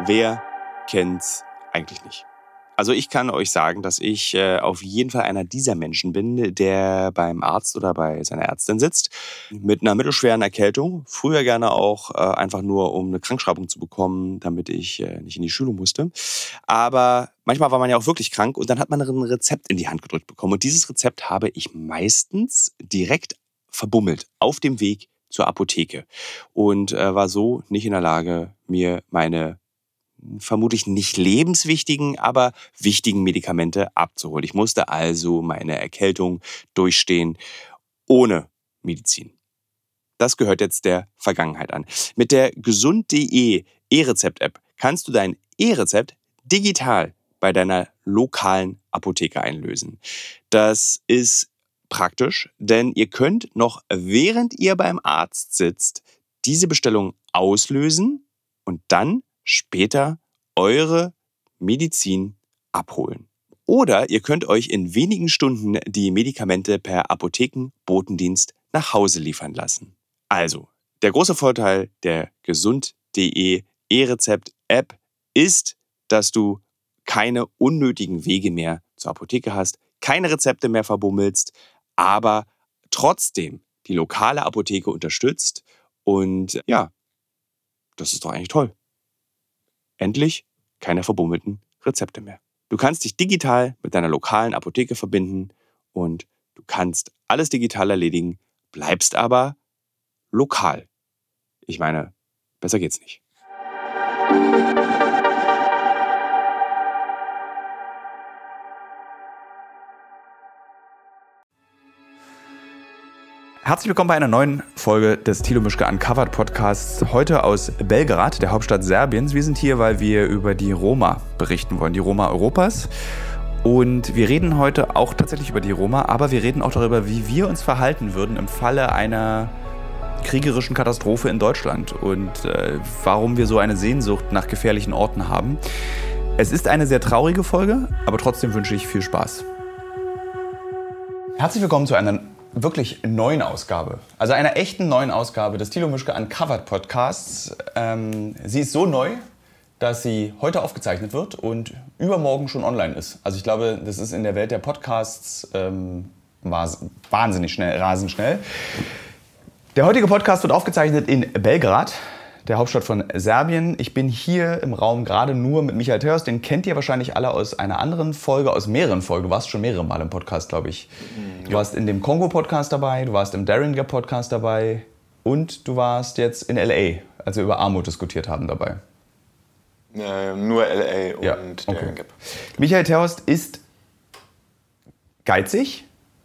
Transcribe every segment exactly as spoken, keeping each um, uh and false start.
Wer kennt's eigentlich nicht? Also ich kann euch sagen, dass ich äh, auf jeden Fall einer dieser Menschen bin, der beim Arzt oder bei seiner Ärztin sitzt mit einer mittelschweren Erkältung. Früher gerne auch äh, einfach nur, um eine Krankschreibung zu bekommen, damit ich äh, nicht in die Schule musste. Aber manchmal war man ja auch wirklich krank und dann hat man ein Rezept in die Hand gedrückt bekommen. Und dieses Rezept habe ich meistens direkt verbummelt auf dem Weg zur Apotheke und äh, war so nicht in der Lage, mir meine vermutlich nicht lebenswichtigen, aber wichtigen Medikamente abzuholen. Ich musste also meine Erkältung durchstehen ohne Medizin. Das gehört jetzt der Vergangenheit an. Mit der gesund punkt de E-Rezept-App kannst du dein E-Rezept digital bei deiner lokalen Apotheke einlösen. Das ist praktisch, denn ihr könnt noch, während ihr beim Arzt sitzt, diese Bestellung auslösen und dann später eure Medizin abholen. Oder ihr könnt euch in wenigen Stunden die Medikamente per Apothekenbotendienst nach Hause liefern lassen. Also, der große Vorteil der gesund punkt de E-Rezept-App ist, dass du keine unnötigen Wege mehr zur Apotheke hast, keine Rezepte mehr verbummelst, aber trotzdem die lokale Apotheke unterstützt. Und ja, das ist doch eigentlich toll. Endlich keine verbummelten Rezepte mehr. Du kannst dich digital mit deiner lokalen Apotheke verbinden und du kannst alles digital erledigen, bleibst aber lokal. Ich meine, besser geht's nicht. Herzlich willkommen bei einer neuen Folge des Thilo Mischke Uncovered Podcasts. Heute aus Belgrad, der Hauptstadt Serbiens. Wir sind hier, weil wir über die Roma berichten wollen, die Roma Europas. Und wir reden heute auch tatsächlich über die Roma, aber wir reden auch darüber, wie wir uns verhalten würden im Falle einer kriegerischen Katastrophe in Deutschland und äh, warum wir so eine Sehnsucht nach gefährlichen Orten haben. Es ist eine sehr traurige Folge, aber trotzdem wünsche ich viel Spaß. Herzlich willkommen zu einer wirklich neuen Ausgabe, also einer echten neuen Ausgabe des Thilo Mischke Uncovered Podcasts. Ähm, sie ist so neu, dass sie heute aufgezeichnet wird und übermorgen schon online ist. Also ich glaube, das ist in der Welt der Podcasts ähm, wahnsinnig schnell, rasend schnell. Der heutige Podcast wird aufgezeichnet in Belgrad, der Hauptstadt von Serbien. Ich bin hier im Raum gerade nur mit Michael Theos. Den kennt ihr wahrscheinlich alle aus einer anderen Folge, aus mehreren Folgen. Du warst schon mehrere Mal im Podcast, glaube ich. Du ja. warst in dem Kongo-Podcast dabei, du warst im Daring-Gap-Podcast dabei und du warst jetzt in L A, als wir über Armut diskutiert haben, dabei. Äh, nur L A und ja, okay. Daring-Gap. Michael Theos ist geizig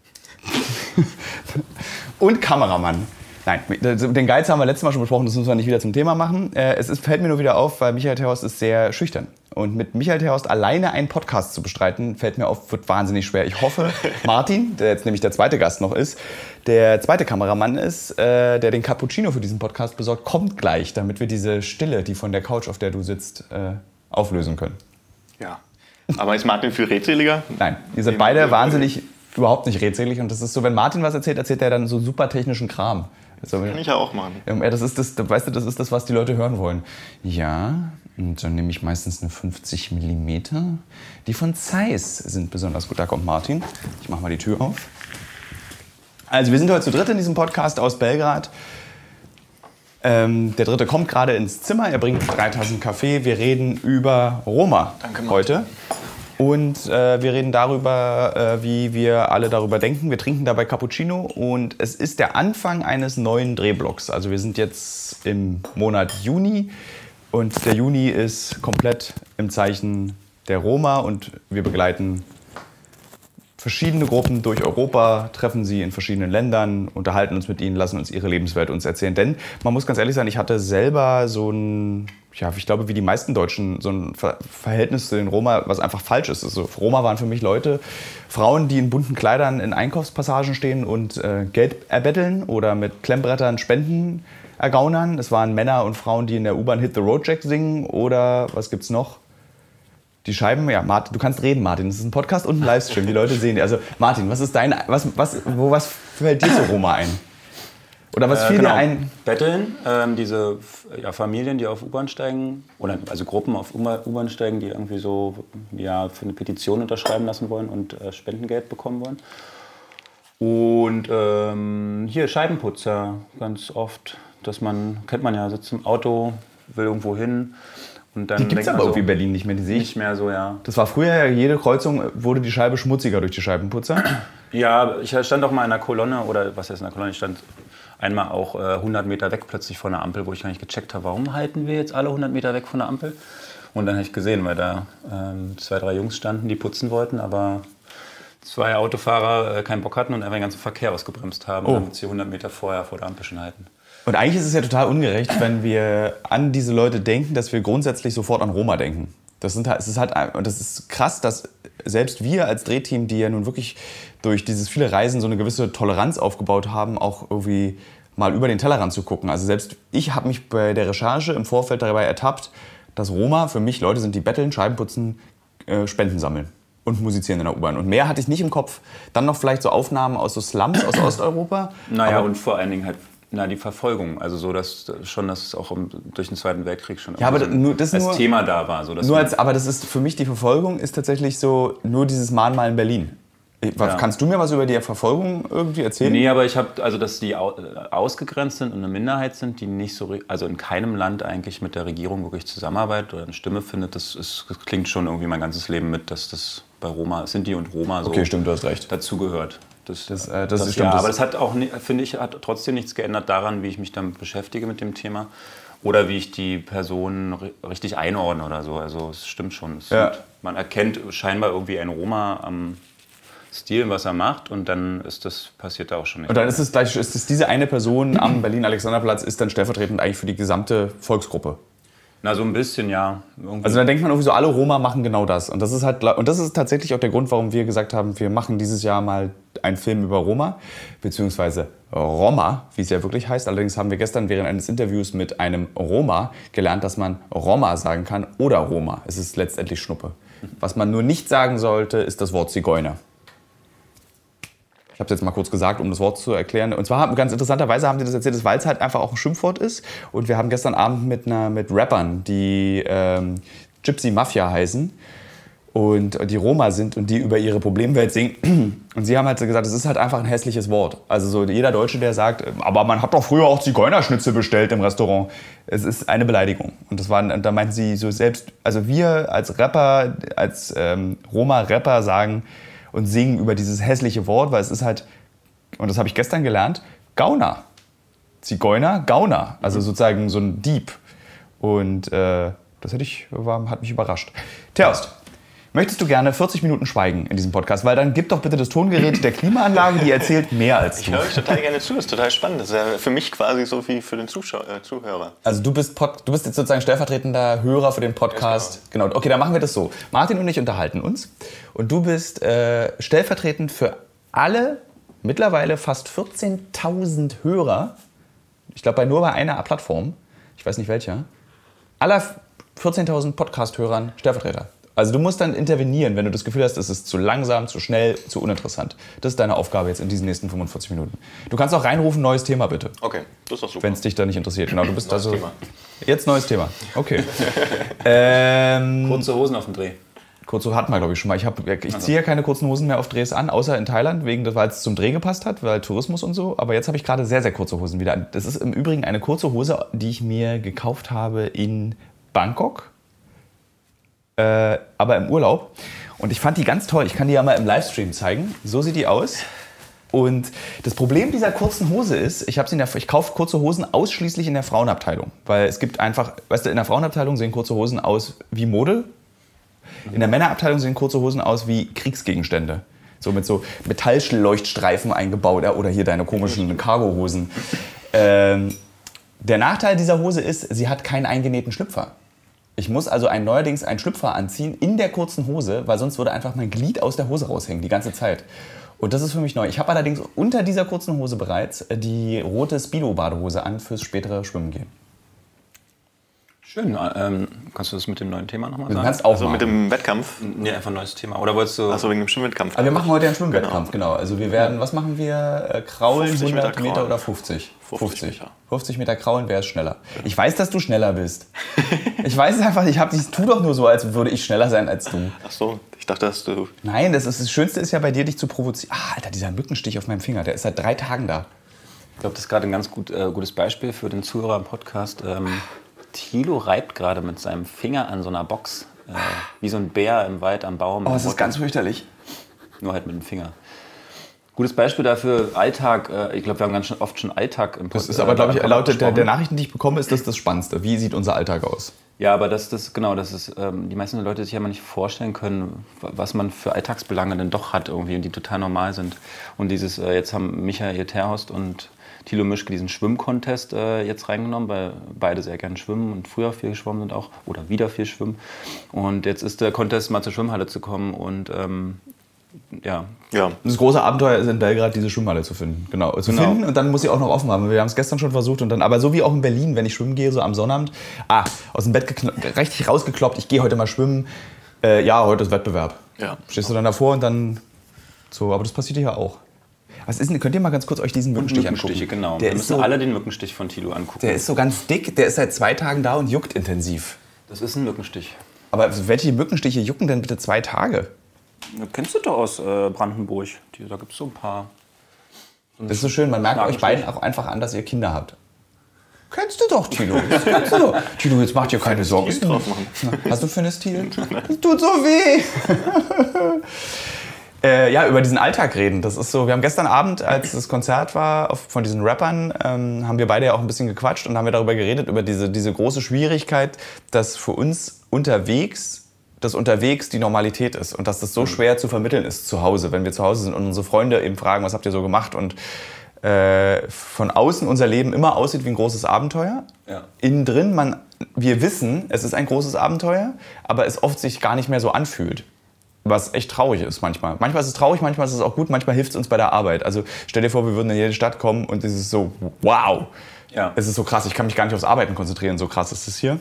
und Kameramann. Nein, den Geiz haben wir letztes Mal schon besprochen, das müssen wir nicht wieder zum Thema machen. Es ist, fällt mir nur wieder auf, weil Michael Theos ist sehr schüchtern. Und mit Michael Theos alleine einen Podcast zu bestreiten, fällt mir auf, wird wahnsinnig schwer. Ich hoffe, Martin, der jetzt nämlich der zweite Gast noch ist, der zweite Kameramann ist, äh, der den Cappuccino für diesen Podcast besorgt, kommt gleich, damit wir diese Stille, die von der Couch, auf der du sitzt, äh, auflösen können. Ja, aber ist Martin viel redseliger? Nein, ihr seid beide wahnsinnig, überhaupt nicht redselig. Und das ist so, wenn Martin was erzählt, erzählt er dann so super technischen Kram. Das kann ich ja auch machen. Ja, das ist das, weißt du, das ist das, was die Leute hören wollen. Ja, und dann nehme ich meistens eine fünfzig Millimeter. Die von Zeiss sind besonders gut. Da kommt Martin. Ich mache mal die Tür auf. Also wir sind heute zu dritt in diesem Podcast aus Belgrad. Ähm, der Dritte kommt gerade ins Zimmer. Er bringt drei Tassen Kaffee. Wir reden über Roma Danke, heute. Und äh, wir reden darüber, äh, wie wir alle darüber denken. Wir trinken dabei Cappuccino und es ist der Anfang eines neuen Drehblocks. Also wir sind jetzt im Monat Juni und der Juni ist komplett im Zeichen der Roma und wir begleiten verschiedene Gruppen durch Europa, treffen sie in verschiedenen Ländern, unterhalten uns mit ihnen, lassen uns ihre Lebenswelt uns erzählen. Denn man muss ganz ehrlich sein, ich hatte selber so ein, ja, ich glaube wie die meisten Deutschen, so ein Ver- Verhältnis zu den Roma, was einfach falsch ist. Also Roma waren für mich Leute, Frauen, die in bunten Kleidern in Einkaufspassagen stehen und äh, Geld erbetteln oder mit Klemmbrettern Spenden ergaunern. Es waren Männer und Frauen, die in der U-Bahn Hit the Road Jack singen oder was gibt's noch? Die Scheiben, ja, Martin, du kannst reden, Martin. Das ist ein Podcast und ein Livestream. Die Leute sehen. Also, Martin, was ist dein, was, was, wo, was fällt dir zu Roma ein? Oder was Äh, fiel genau. dir ein? Betteln, ähm, diese ja, Familien, die auf U-Bahn steigen, oder also Gruppen auf U-Bahn steigen, die irgendwie so ja, für eine Petition unterschreiben lassen wollen und äh, Spendengeld bekommen wollen. Und ähm, hier Scheibenputzer, ganz oft, dass man, kennt man ja, sitzt im Auto, will irgendwo hin. Und dann Die gibt es aber so, irgendwie in Berlin nicht mehr, die sehe ich. Nicht mehr so, ja. Das war früher ja, jede Kreuzung wurde die Scheibe schmutziger durch die Scheibenputzer. Ja, ich stand auch mal in einer Kolonne, oder was heißt in einer Kolonne, ich stand einmal auch äh, hundert Meter weg plötzlich von der Ampel, wo ich gar nicht gecheckt habe, warum halten wir jetzt alle hundert Meter weg von der Ampel? Und dann habe ich gesehen, weil da ähm, zwei, drei Jungs standen, die putzen wollten, aber zwei Autofahrer äh, keinen Bock hatten und einfach den ganzen Verkehr ausgebremst haben, Oh. damit sie hundert Meter vorher vor der Ampel schon halten. Und eigentlich ist es ja total ungerecht, wenn wir an diese Leute denken, dass wir grundsätzlich sofort an Roma denken. Das, sind, es ist halt, und das ist krass, dass selbst wir als Drehteam, die ja nun wirklich durch dieses viele Reisen so eine gewisse Toleranz aufgebaut haben, auch irgendwie mal über den Tellerrand zu gucken. Also selbst ich habe mich bei der Recherche im Vorfeld dabei ertappt, dass Roma für mich Leute sind, die betteln, Scheiben putzen, äh, Spenden sammeln und musizieren in der U-Bahn. Und mehr hatte ich nicht im Kopf. Dann noch vielleicht so Aufnahmen aus so Slums aus Osteuropa. Naja, aber und vor allen Dingen halt na, die Verfolgung. Also so, dass schon, dass es auch im, durch den Zweiten Weltkrieg schon Ja, aber so nur- das als nur- Thema da war. So, dass Nur man- als, aber das ist für mich die Verfolgung ist tatsächlich so nur dieses Mahnmal in Berlin. Ja. Kannst du mir was über die Verfolgung irgendwie erzählen? Nee, aber ich habe, also dass die au- ausgegrenzt sind und eine Minderheit sind, die nicht so, re- also in keinem Land eigentlich mit der Regierung wirklich zusammenarbeitet oder eine Stimme findet, das, ist, das klingt schon irgendwie mein ganzes Leben mit, dass das bei Roma, Sinti und Roma so Okay, stimmt, du hast recht. dazugehört. Das, Das, äh, das ist- ja, stimmt, das- aber das hat auch, ni- finde ich, hat trotzdem nichts geändert daran, wie ich mich damit beschäftige mit dem Thema oder wie ich die Personen ri- richtig einordne oder so. Also es stimmt schon. Es Ja. sind, man erkennt scheinbar irgendwie einen Roma am Stil, was er macht, und dann ist das, passiert da auch schon nicht. Und dann ist es gleich, ist es diese eine Person am Berlin-Alexanderplatz ist dann stellvertretend eigentlich für die gesamte Volksgruppe. Na, so ein bisschen, ja. Irgendwie. Also da denkt man irgendwie so, alle Roma machen genau das. Und das ist halt, und das ist tatsächlich auch der Grund, warum wir gesagt haben, wir machen dieses Jahr mal einen Film über Roma, beziehungsweise Roma, wie es ja wirklich heißt. Allerdings haben wir gestern während eines Interviews mit einem Roma gelernt, dass man Roma sagen kann oder Roma. Es ist letztendlich Schnuppe. Was man nur nicht sagen sollte, ist das Wort Zigeuner. Ich habe es jetzt mal kurz gesagt, um das Wort zu erklären. Und zwar, ganz interessanterweise haben sie das erzählt, weil es halt einfach auch ein Schimpfwort ist. Und wir haben gestern Abend mit, einer, mit Rappern, die ähm, Gypsy Mafia heißen und die Roma sind und die über ihre Problemwelt singen. Und sie haben halt gesagt, es ist halt einfach ein hässliches Wort. Also so jeder Deutsche, der sagt, aber man hat doch früher auch Zigeunerschnitzel bestellt im Restaurant. Es ist eine Beleidigung. Und das waren, da meinten sie so selbst, also wir als Rapper, als ähm, Roma-Rapper sagen und singen über dieses hässliche Wort, weil es ist halt, und das habe ich gestern gelernt, Gauner. Zigeuner, Gauner. Also sozusagen so ein Dieb. Und äh, das hätte ich, war, hat mich überrascht. Terst, möchtest du gerne vierzig Minuten schweigen in diesem Podcast? Weil dann gib doch bitte das Tongerät der Klimaanlage, die erzählt mehr als Ich du. höre euch total gerne zu, das ist total spannend. Das ist ja für mich quasi so wie für den Zuschau äh, Zuhörer. Also du bist, Pod, du bist jetzt sozusagen stellvertretender Hörer für den Podcast. Genau. Okay, dann machen wir das so. Martin und ich unterhalten uns. Und du bist äh, stellvertretend für alle mittlerweile fast vierzehntausend Hörer. Ich glaube, bei nur bei einer Plattform. Ich weiß nicht welcher. Aller vierzehntausend Podcast-Hörern Stellvertreter. Also du musst dann intervenieren, wenn du das Gefühl hast, es ist zu langsam, zu schnell, zu uninteressant. Das ist deine Aufgabe jetzt in diesen nächsten fünfundvierzig Minuten. Du kannst auch reinrufen, neues Thema bitte. Okay, das ist doch super. Wenn es dich da nicht interessiert. Genau, du bist Neues also Thema. jetzt neues Thema. Okay. ähm, Kurze Hosen auf dem Dreh. kurze hatten wir, glaube ich, schon mal. Ich, hab, ich ziehe ja keine kurzen Hosen mehr auf Drehs an, außer in Thailand, wegen des, weil es zum Dreh gepasst hat, weil Tourismus und so. Aber jetzt habe ich gerade sehr, sehr kurze Hosen wieder an. Das ist im Übrigen eine kurze Hose, die ich mir gekauft habe in Bangkok. Äh, aber im Urlaub. Und ich fand die ganz toll. Ich kann die ja mal im Livestream zeigen. So sieht die aus. Und das Problem dieser kurzen Hose ist, ich, hab's in der, ich kaufe kurze Hosen ausschließlich in der Frauenabteilung. Weil es gibt einfach, weißt du, in der Frauenabteilung sehen kurze Hosen aus wie Mode. In der Männerabteilung sehen kurze Hosen aus wie Kriegsgegenstände. So mit so Metallleuchtstreifen eingebaut oder hier deine komischen Cargohosen. Ähm, der Nachteil dieser Hose ist, sie hat keinen eingenähten Schlüpfer. Ich muss also ein, neuerdings einen Schlüpfer anziehen in der kurzen Hose, weil sonst würde einfach mein Glied aus der Hose raushängen, die ganze Zeit. Und das ist für mich neu. Ich habe allerdings unter dieser kurzen Hose bereits die rote Speedo-Badehose an fürs spätere Schwimmen gehen. Schön. Ähm, kannst du das mit dem neuen Thema nochmal Du sagen? kannst auch Also machen. mit dem Wettkampf. Nee, einfach ein neues Thema. Oder wolltest du... Achso, wegen dem Schwimmwettkampf. Aber wir machen heute einen Schwimmwettkampf, genau. Also wir werden, was machen wir? Äh, Kraulen, fünfzig Meter hundert Meter Kraulen. oder fünfzig? fünfzig Meter. fünfzig Meter Kraulen, wer ist schneller? Ich weiß, dass du schneller bist. Ich weiß es einfach, ich hab, ich tu doch nur so, als würde ich schneller sein als du. Achso, ich dachte, dass du... Nein, das, ist, das Schönste ist ja bei dir, dich zu provozieren. Ah, Alter, dieser Mückenstich auf meinem Finger, der ist seit drei Tagen da. Ich glaube, das ist gerade ein ganz gut, äh, gutes Beispiel für den Zuhörer im Podcast. Ähm, Thilo reibt gerade mit seinem Finger an so einer Box, äh, wie so ein Bär im Wald am Baum. Oh, das ist ganz fürchterlich. Nur halt mit dem Finger. Gutes Beispiel dafür, Alltag. Äh, ich glaube, wir haben ganz schön, oft schon Alltag im Podcast. Das ist aber, glaube ich, laut der, der Nachrichten, die ich bekomme, ist das das Spannendste. Wie sieht unser Alltag aus? Ja, aber das, das genau, das ist, ähm, die meisten Leute sich ja mal nicht vorstellen können, was man für Alltagsbelange denn doch hat irgendwie und die total normal sind. Und dieses, äh, jetzt haben Michael Terhorst und Thilo Mischke diesen Schwimmcontest äh, jetzt reingenommen, weil beide sehr gerne schwimmen und früher viel geschwommen sind auch oder wieder viel schwimmen. Und jetzt ist der Contest, mal zur Schwimmhalle zu kommen und ähm, ja. Ja. Das große Abenteuer ist in Belgrad, diese Schwimmhalle zu finden. Genau, zu Genau. finden und dann muss sie auch noch offen haben. Wir haben es gestern schon versucht und dann, aber so wie auch in Berlin, wenn ich schwimmen gehe, so am Sonnabend, ah, aus dem Bett gekno- richtig rausgekloppt, ich gehe heute mal schwimmen. Äh, ja, heute ist Wettbewerb. Ja. Stehst du dann davor und dann so, aber das passiert hier auch. Was ist denn, könnt ihr mal ganz kurz euch diesen Mückenstich Mückenstiche, angucken? genau. Der Wir ist müssen so, alle den Mückenstich von Thilo angucken. der ist so ganz dick, der ist seit zwei Tagen da und juckt intensiv. Das ist ein Mückenstich. Aber welche Mückenstiche jucken denn bitte zwei Tage? Das kennst du doch aus äh, Brandenburg. Die, da gibt es so ein paar. Das ist so schön, man merkt euch Nagelstich. beiden auch einfach an, dass ihr Kinder habt. Kennst du doch, Thilo. Das kennst du doch. Thilo, jetzt macht dir keine Sorgen. Stil drauf machen. Hast du für eine Stil? Das tut so weh. äh, ja, über diesen Alltag reden. Das ist so, wir haben gestern Abend, als das Konzert war auf, von diesen Rappern, ähm, haben wir beide ja auch ein bisschen gequatscht und haben wir darüber geredet, über diese, diese große Schwierigkeit, dass für uns unterwegs dass unterwegs die Normalität ist und dass das so schwer zu vermitteln ist zu Hause, wenn wir zu Hause sind und unsere Freunde eben fragen, was habt ihr so gemacht und äh, von außen unser Leben immer aussieht wie ein großes Abenteuer. Ja. Innen drin, man, wir wissen, es ist ein großes Abenteuer, aber es oft sich gar nicht mehr so anfühlt. Was echt traurig ist manchmal. Manchmal ist es traurig, manchmal ist es auch gut, manchmal hilft es uns bei der Arbeit. Also stell dir vor, wir würden in jede Stadt kommen und es ist so, wow, Ja. es ist so krass, ich kann mich gar nicht aufs Arbeiten konzentrieren, so krass ist es hier.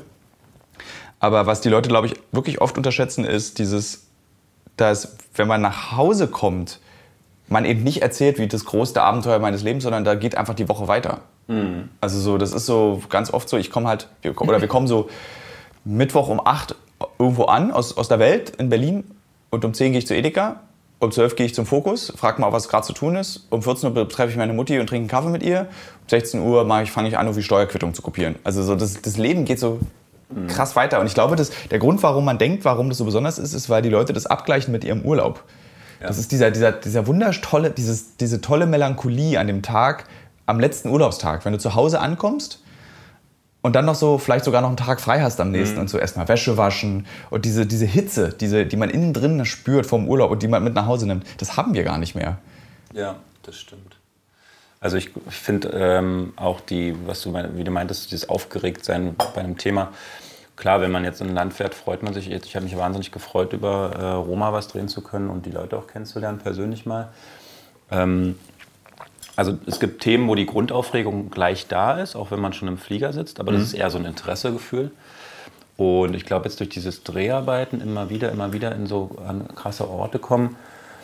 Aber was die Leute, glaube ich, wirklich oft unterschätzen, ist dieses, dass, wenn man nach Hause kommt, man eben nicht erzählt, wie das größte Abenteuer meines Lebens, sondern da geht einfach die Woche weiter. Mhm. Also so, das ist so ganz oft so, ich komme halt, wir, oder wir kommen so Mittwoch um acht irgendwo an, aus, aus der Welt in Berlin, und um zehn gehe ich zu Edeka, um zwölf gehe ich zum Fokus, frage mal, was gerade zu tun ist, um vierzehn Uhr treffe ich meine Mutti und trinke einen Kaffee mit ihr, um sechzehn Uhr fange ich, fang ich an, irgendwie Steuerquittung zu kopieren. Also so, das, das Leben geht so krass weiter. Und ich glaube, dass der Grund, warum man denkt, warum das so besonders ist, ist, weil die Leute das abgleichen mit ihrem Urlaub. Ja. Das ist dieser, dieser, dieser wundertolle, dieses, diese tolle Melancholie an dem Tag, am letzten Urlaubstag, wenn du zu Hause ankommst und dann noch so vielleicht sogar noch einen Tag frei hast am nächsten mhm. und so erstmal Wäsche waschen und diese, diese Hitze, diese, die man innen drin spürt vom Urlaub und die man mit nach Hause nimmt, das haben wir gar nicht mehr. Ja, das stimmt. Also ich, ich finde ähm, auch die, was du, wie du meintest, dieses Aufgeregtsein bei einem Thema. Klar, wenn man jetzt in ein Land fährt, freut man sich. Ich habe mich wahnsinnig gefreut, über äh, Roma was drehen zu können und die Leute auch kennenzulernen, persönlich mal. Ähm, also es gibt Themen, wo die Grundaufregung gleich da ist, auch wenn man schon im Flieger sitzt. Aber das mhm. ist eher so ein Interessegefühl. Und ich glaube, jetzt durch dieses Dreharbeiten immer wieder, immer wieder in so an krasse Orte kommen,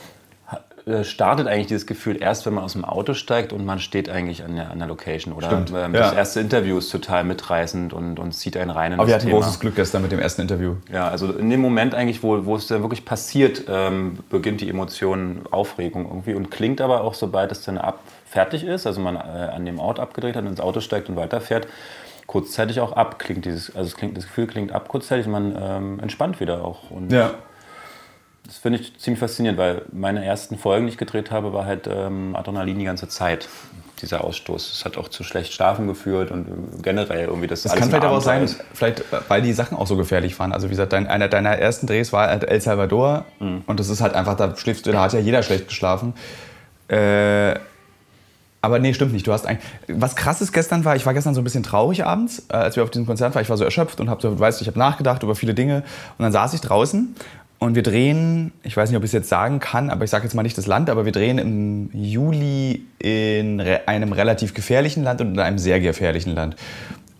startet eigentlich dieses Gefühl erst, wenn man aus dem Auto steigt und man steht eigentlich an der, an der Location. Oder Stimmt, ähm, ja. Das erste Interview ist total mitreißend und, und zieht einen rein in Aber das wir hatten Thema. großes Glück gestern mit dem ersten Interview. Ja, also in dem Moment eigentlich, wo, wo es dann wirklich passiert, ähm, beginnt die Emotion Aufregung irgendwie und klingt aber auch, sobald es dann ab fertig ist, also man äh, an dem Ort abgedreht hat, ins Auto steigt und weiterfährt, kurzzeitig auch ab. Klingt dieses, also es klingt, das Gefühl klingt ab kurzzeitig und man ähm, entspannt wieder auch. Und ja. das finde ich ziemlich faszinierend, weil meine ersten Folgen, die ich gedreht habe, war halt ähm, Adrenalin die ganze Zeit, dieser Ausstoß. Das hat auch zu schlecht Schlafen geführt und generell irgendwie das Das alles kann vielleicht aber auch Abenteuer sein, ist. vielleicht, weil die Sachen auch so gefährlich waren. Also wie gesagt, dein, einer deiner ersten Drehs war halt El Salvador mhm. und das ist halt einfach, da schläfst du, da hat ja jeder schlecht geschlafen. Äh, aber nee, stimmt nicht. Du hast eigentlich, was krass ist gestern war, ich war gestern so ein bisschen traurig abends, äh, als wir auf diesem Konzert waren. Ich war so erschöpft und habe so, du weißt, ich habe nachgedacht über viele Dinge und dann saß ich draußen. Und wir drehen, ich weiß nicht, ob ich es jetzt sagen kann, aber ich sage jetzt mal nicht das Land, aber wir drehen im Juli in re- einem relativ gefährlichen Land und in einem sehr gefährlichen Land.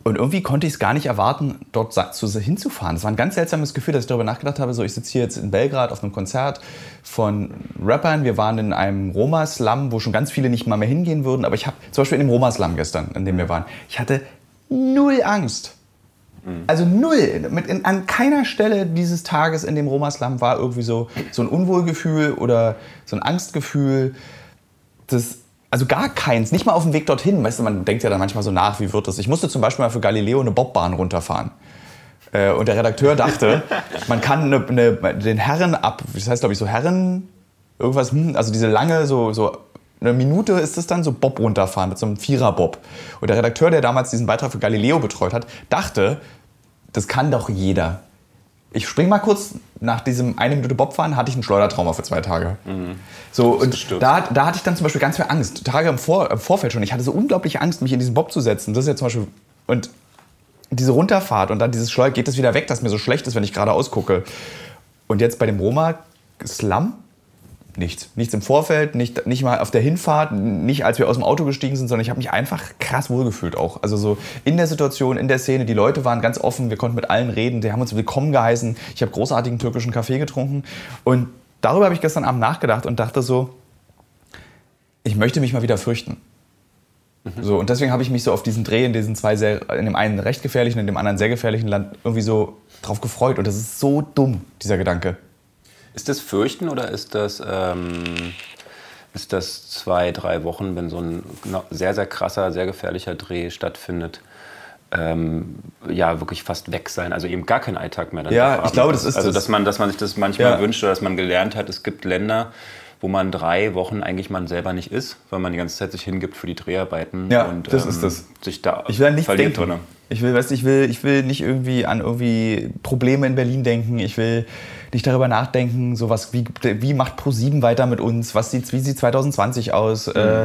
Und irgendwie konnte ich es gar nicht erwarten, dort hinzufahren. Das war ein ganz seltsames Gefühl, dass ich darüber nachgedacht habe, so ich sitze hier jetzt in Belgrad auf einem Konzert von Rappern. Wir waren in einem Roma-Slum, wo schon ganz viele nicht mal mehr hingehen würden. Aber ich habe zum Beispiel in dem Roma-Slum gestern, in dem wir waren, ich hatte null Angst. Mhm. Also null. Mit in, an keiner Stelle dieses Tages in dem Roma-Slum war irgendwie so, so ein Unwohlgefühl oder so ein Angstgefühl. Das Also gar keins, nicht mal auf dem Weg dorthin. Weißt du, man denkt ja dann manchmal so nach, wie wird das? Ich musste zum Beispiel mal für Galileo eine Bobbahn runterfahren. Äh, und der Redakteur dachte, man kann eine, eine, den Herren ab, das heißt glaube ich so Herren, irgendwas, also diese lange, so, so eine Minute ist es dann, so Bob runterfahren mit so einem Vierer-Bob. Und der Redakteur, der damals diesen Beitrag für Galileo betreut hat, dachte, das kann doch jeder. Ich spring mal kurz, nach diesem eine Minute Bobfahren hatte ich einen Schleudertrauma für zwei Tage. Mhm. So, und da, da hatte ich dann zum Beispiel ganz viel Angst. Tage im, Vor, im Vorfeld schon. Ich hatte so unglaubliche Angst, mich in diesen Bob zu setzen. Das ist ja zum Beispiel. Und diese Runterfahrt und dann dieses Schleuder, geht es wieder weg, dass mir so schlecht ist, wenn ich gerade ausgucke. Und jetzt bei dem Roma-Slum? Nichts. Nichts im Vorfeld, nicht, nicht mal auf der Hinfahrt, nicht als wir aus dem Auto gestiegen sind, sondern ich habe mich einfach krass wohlgefühlt auch. Also so in der Situation, in der Szene, die Leute waren ganz offen, wir konnten mit allen reden, die haben uns willkommen geheißen. Ich habe großartigen türkischen Kaffee getrunken und darüber habe ich gestern Abend nachgedacht und dachte so, ich möchte mich mal wieder fürchten. Mhm. So, und deswegen habe ich mich so auf diesen Dreh in diesen zwei sehr, in dem einen recht gefährlichen, in dem anderen sehr gefährlichen Land irgendwie so drauf gefreut und das ist so dumm, dieser Gedanke. Ist das Fürchten oder ist das, ähm, ist das zwei, drei Wochen, wenn so ein sehr, sehr krasser, sehr gefährlicher Dreh stattfindet, ähm, ja, wirklich fast weg sein? Also eben gar kein Alltag mehr. Dann ja, ich glaube, das ist Also, das. dass man, dass man sich das manchmal ja. wünscht oder dass man gelernt hat, es gibt Länder, wo man drei Wochen eigentlich man selber nicht ist, weil man die ganze Zeit sich hingibt für die Dreharbeiten. Ja, und, das ähm, ist das. Sich da ich will nicht verliert denken. drin. Ich will, weißt, ich will, ich will nicht irgendwie an irgendwie Probleme in Berlin denken. Ich will nicht darüber nachdenken, sowas wie, wie macht ProSieben weiter mit uns? Was sieht, wie sieht zwanzig zwanzig aus? Mhm. Äh,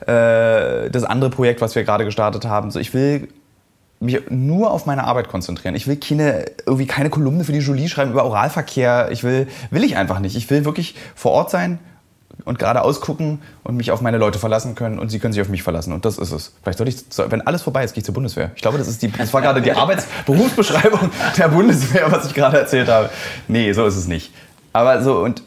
äh, das andere Projekt, was wir gerade gestartet haben. So, ich will mich nur auf meine Arbeit konzentrieren. Ich will keine, irgendwie keine Kolumne für die Julie schreiben über Oralverkehr. Ich will, will ich einfach nicht. Ich will wirklich vor Ort sein und geradeaus gucken und mich auf meine Leute verlassen können und sie können sich auf mich verlassen. Und das ist es. Vielleicht sollte ich, wenn alles vorbei ist, gehe ich zur Bundeswehr. Ich glaube, das, ist die, das war gerade die Arbeitsberufsbeschreibung der Bundeswehr, was ich gerade erzählt habe. Nee, so ist es nicht. Aber so und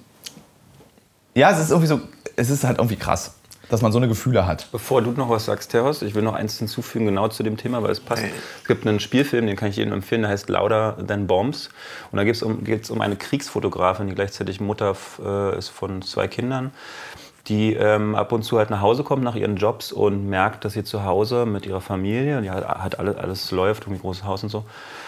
ja, es ist irgendwie so, es ist halt irgendwie krass, dass man so eine Gefühle hat. Bevor du noch was sagst, Teros, ich will noch eins hinzufügen, genau zu dem Thema, weil es passt. Es gibt einen Spielfilm, den kann ich jedem empfehlen, der heißt Louder Than Bombs. Und da geht es um, um eine Kriegsfotografin, die gleichzeitig Mutter äh, ist von zwei Kindern, die ähm, ab und zu halt nach Hause kommt nach ihren Jobs und merkt, dass sie zu Hause mit ihrer Familie, die hat, hat alles, alles läuft, um ein großes Haus und so,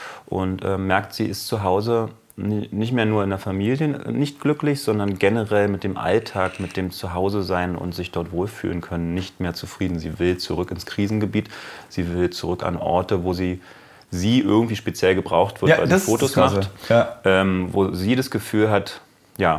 und äh, merkt, sie ist zu Hause nicht mehr nur in der Familie nicht glücklich, sondern generell mit dem Alltag, mit dem Zuhause-Sein und sich dort wohlfühlen können, nicht mehr zufrieden. Sie will zurück ins Krisengebiet, sie will zurück an Orte, wo sie, sie irgendwie speziell gebraucht wird, ja, weil sie Fotos macht, ja. ähm, wo sie das Gefühl hat, ja,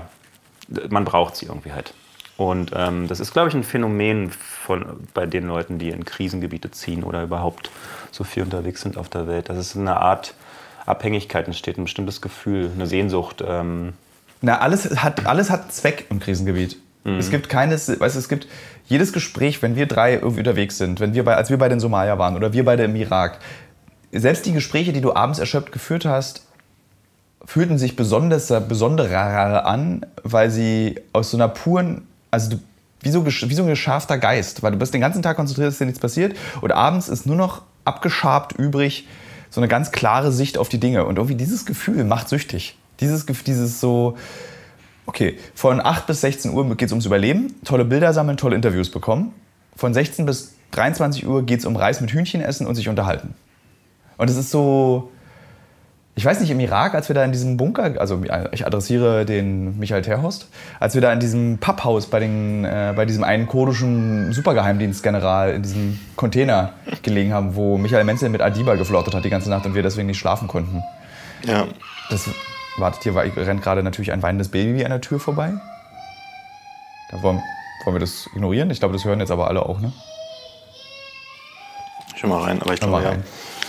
man braucht sie irgendwie halt. Und ähm, das ist, glaube ich, ein Phänomen von, bei den Leuten, die in Krisengebiete ziehen oder überhaupt so viel unterwegs sind auf der Welt. Das ist eine Art Abhängigkeit entsteht, ein bestimmtes Gefühl, eine Sehnsucht. Ähm. Na, alles hat, alles hat Zweck im Krisengebiet. Mhm. Es gibt keines, weißt du, es gibt jedes Gespräch, wenn wir drei irgendwie unterwegs sind, wenn wir bei, als wir bei den Somalia waren oder wir beide im Irak, selbst die Gespräche, die du abends erschöpft geführt hast, fühlten sich besonders, besonderer an, weil sie aus so einer puren, also du, wie so, wie so ein geschärfter Geist, weil du bist den ganzen Tag konzentriert, dass dir nichts passiert und abends ist nur noch abgeschabt übrig, so eine ganz klare Sicht auf die Dinge. Und irgendwie dieses Gefühl macht süchtig. Dieses, dieses so, okay, von acht bis sechzehn Uhr geht es ums Überleben, tolle Bilder sammeln, tolle Interviews bekommen. Von sechzehn bis dreiundzwanzig Uhr geht es um Reis mit Hühnchen essen und sich unterhalten. Und es ist so, ich weiß nicht, im Irak, als wir da in diesem Bunker, also ich adressiere den Michael Terhorst, als wir da in diesem Papphaus bei, den, äh, bei diesem einen kurdischen Supergeheimdienstgeneral in diesem Container gelegen haben, wo Michael Menzel mit Adiba geflirtet hat die ganze Nacht und wir deswegen nicht schlafen konnten. Ja. Das, wartet hier, weil rennt gerade natürlich ein weinendes Baby an der Tür vorbei. Da wollen, wollen wir das ignorieren? Ich glaube, das hören jetzt aber alle auch, ne? Schau mal rein, aber ich glaube, ja.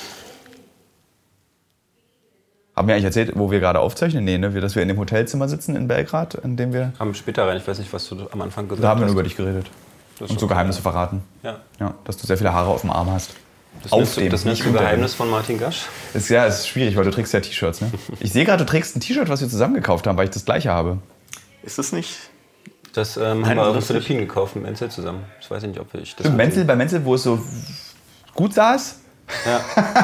Haben wir eigentlich erzählt, wo wir gerade aufzeichnen? Nee, ne? Dass wir in dem Hotelzimmer sitzen in Belgrad, in dem wir... Haben später rein, ich weiß nicht, was du am Anfang gesagt hast. Da haben wir nur über dich geredet. Und so Geheimnisse verraten. Ja. Ja. Dass du sehr viele Haare auf dem Arm hast. Das auf nennst du, dem, das nennst nicht du unter dem. Geheimnis von Martin Gasch? Ist, ja, ist schwierig, weil du trägst ja T-Shirts, ne? Ich sehe gerade, du trägst ein T-Shirt, was wir zusammen gekauft haben, weil ich das gleiche habe. Ist es nicht? Das ähm, Nein, haben wir auf den das Philippinen gekauft mit Menzel zusammen. Ich weiß nicht, ob ich das... Stimmt, Menzel, bei Menzel, wo es so gut saß. Ja.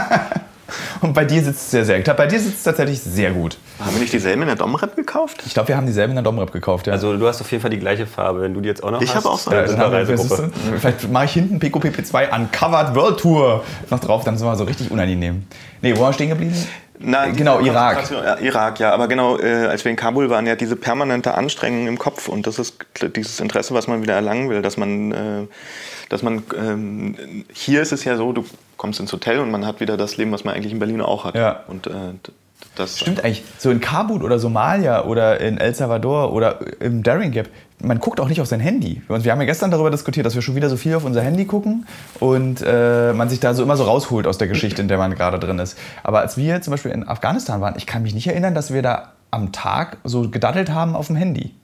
Und bei dir sitzt es sehr, sehr. Ich glaube, bei dir sitzt es tatsächlich sehr gut. Haben wir nicht dieselben in der Domrep gekauft? Ich glaube, wir haben dieselben in der Domrep gekauft, ja. Also du hast auf jeden Fall die gleiche Farbe. Wenn du die jetzt auch noch Ich hast, habe auch so dann eine. sind Dann wir haben wir- Reisegruppe. Vielleicht mache ich hinten P Q P P zwei Uncovered World Tour noch drauf, dann sind wir so richtig unangenehm. Nee, wo waren wir stehen geblieben? Nein, Genau, diese Irak. Konzentration- Ja, Irak, ja. Aber genau, äh, als wir in Kabul waren, ja diese permanente Anstrengung im Kopf. Und das ist kl- dieses Interesse, was man wieder erlangen will. Dass man, äh, dass man ähm, hier ist es ja so, du kommst ins Hotel und man hat wieder das Leben, was man eigentlich in Berlin auch hat. Ja. Und äh, d- das Stimmt eigentlich. So in Kabul oder Somalia oder in El Salvador oder im Darien Gap, man guckt auch nicht auf sein Handy. Und wir haben ja gestern darüber diskutiert, dass wir schon wieder so viel auf unser Handy gucken und äh, man sich da so immer so rausholt aus der Geschichte, in der man gerade drin ist. Aber als wir zum Beispiel in Afghanistan waren, ich kann mich nicht erinnern, dass wir da am Tag so gedaddelt haben auf dem Handy.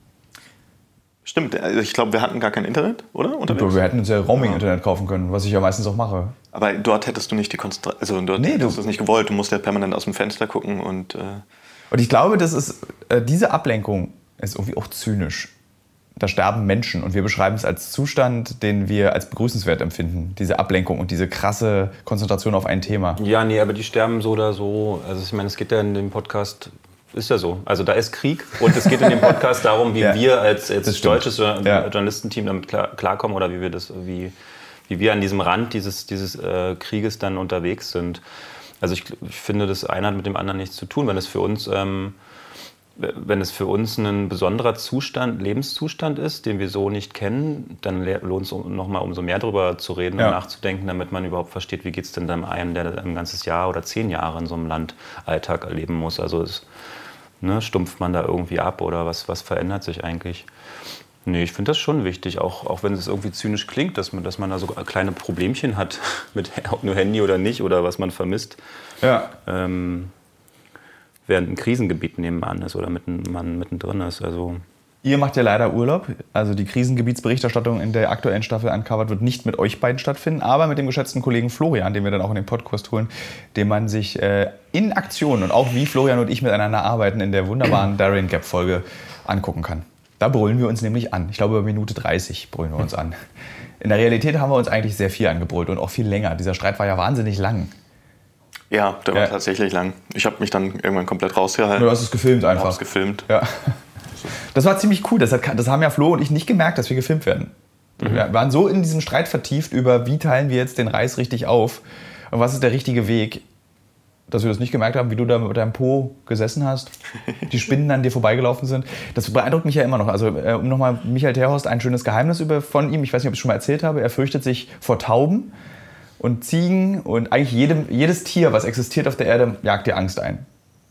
Stimmt, also ich glaube, wir hatten gar kein Internet, oder? Unterwegs? Wir hätten uns ja Roaming-Internet kaufen können, was ich ja meistens auch mache. Aber dort hättest du nicht die Konzentration, also dort Nee, du- hättest du es nicht gewollt. Du musst ja permanent aus dem Fenster gucken und äh, Und ich glaube, das ist, äh, diese Ablenkung ist irgendwie auch zynisch. Da sterben Menschen und wir beschreiben es als Zustand, den wir als begrüßenswert empfinden. Diese Ablenkung und diese krasse Konzentration auf ein Thema. Ja, nee, aber die sterben so oder so. Also ich meine, es geht ja in dem Podcast, ist ja so. Also da ist Krieg und es geht in dem Podcast darum, wie Ja, wir als, als das stimmt. deutsches Jour- Ja. Journalistenteam damit klar, klarkommen oder wie wir das, wie, wie wir an diesem Rand dieses, dieses äh, Krieges dann unterwegs sind. Also ich, ich finde, das eine hat mit dem anderen nichts zu tun. Wenn es für uns, ähm, wenn es für uns ein besonderer Zustand, Lebenszustand ist, den wir so nicht kennen, dann le- lohnt es um, noch mal umso mehr darüber zu reden Ja. und nachzudenken, damit man überhaupt versteht, wie geht es denn dann einem, der ein ganzes Jahr oder zehn Jahre in so einem Land Alltag erleben muss. Also es, ne, stumpft man da irgendwie ab oder was, was verändert sich eigentlich? Nee, ich finde das schon wichtig, auch, auch wenn es irgendwie zynisch klingt, dass man, dass man da so kleine Problemchen hat, mit ob nur Handy oder nicht oder was man vermisst. Ja. Ähm, während ein Krisengebiet nebenan ist oder mitten, man mittendrin ist. Also Ihr macht ja leider Urlaub. Also die Krisengebietsberichterstattung in der aktuellen Staffel Uncovered wird nicht mit euch beiden stattfinden, aber mit dem geschätzten Kollegen Florian, den wir dann auch in den Podcast holen, den man sich äh, in Aktion und auch wie Florian und ich miteinander arbeiten in der wunderbaren Darien Gap Folge angucken kann. Da brüllen wir uns nämlich an. Ich glaube, über Minute dreißig brüllen wir uns an. In der Realität haben wir uns eigentlich sehr viel angebrüllt und auch viel länger. Dieser Streit war ja wahnsinnig lang. ja, der war Ja. tatsächlich lang. Ich habe mich dann irgendwann komplett rausgehalten. Du hast es gefilmt Ich einfach. habe es gefilmt. Ja. Das war ziemlich cool. Das, hat, das haben ja Flo und ich nicht gemerkt, dass wir gefilmt werden. Wir waren so in diesem Streit vertieft über, wie teilen wir jetzt den Reis richtig auf und was ist der richtige Weg, dass wir das nicht gemerkt haben, wie du da mit deinem Po gesessen hast, die Spinnen an dir vorbeigelaufen sind. Das beeindruckt mich ja immer noch. Also äh, um nochmal Michael Terhorst, ein schönes Geheimnis über, von ihm, ich weiß nicht, ob ich es schon mal erzählt habe, er fürchtet sich vor Tauben und Ziegen und eigentlich jedem, jedes Tier, was existiert auf der Erde, jagt dir Angst ein.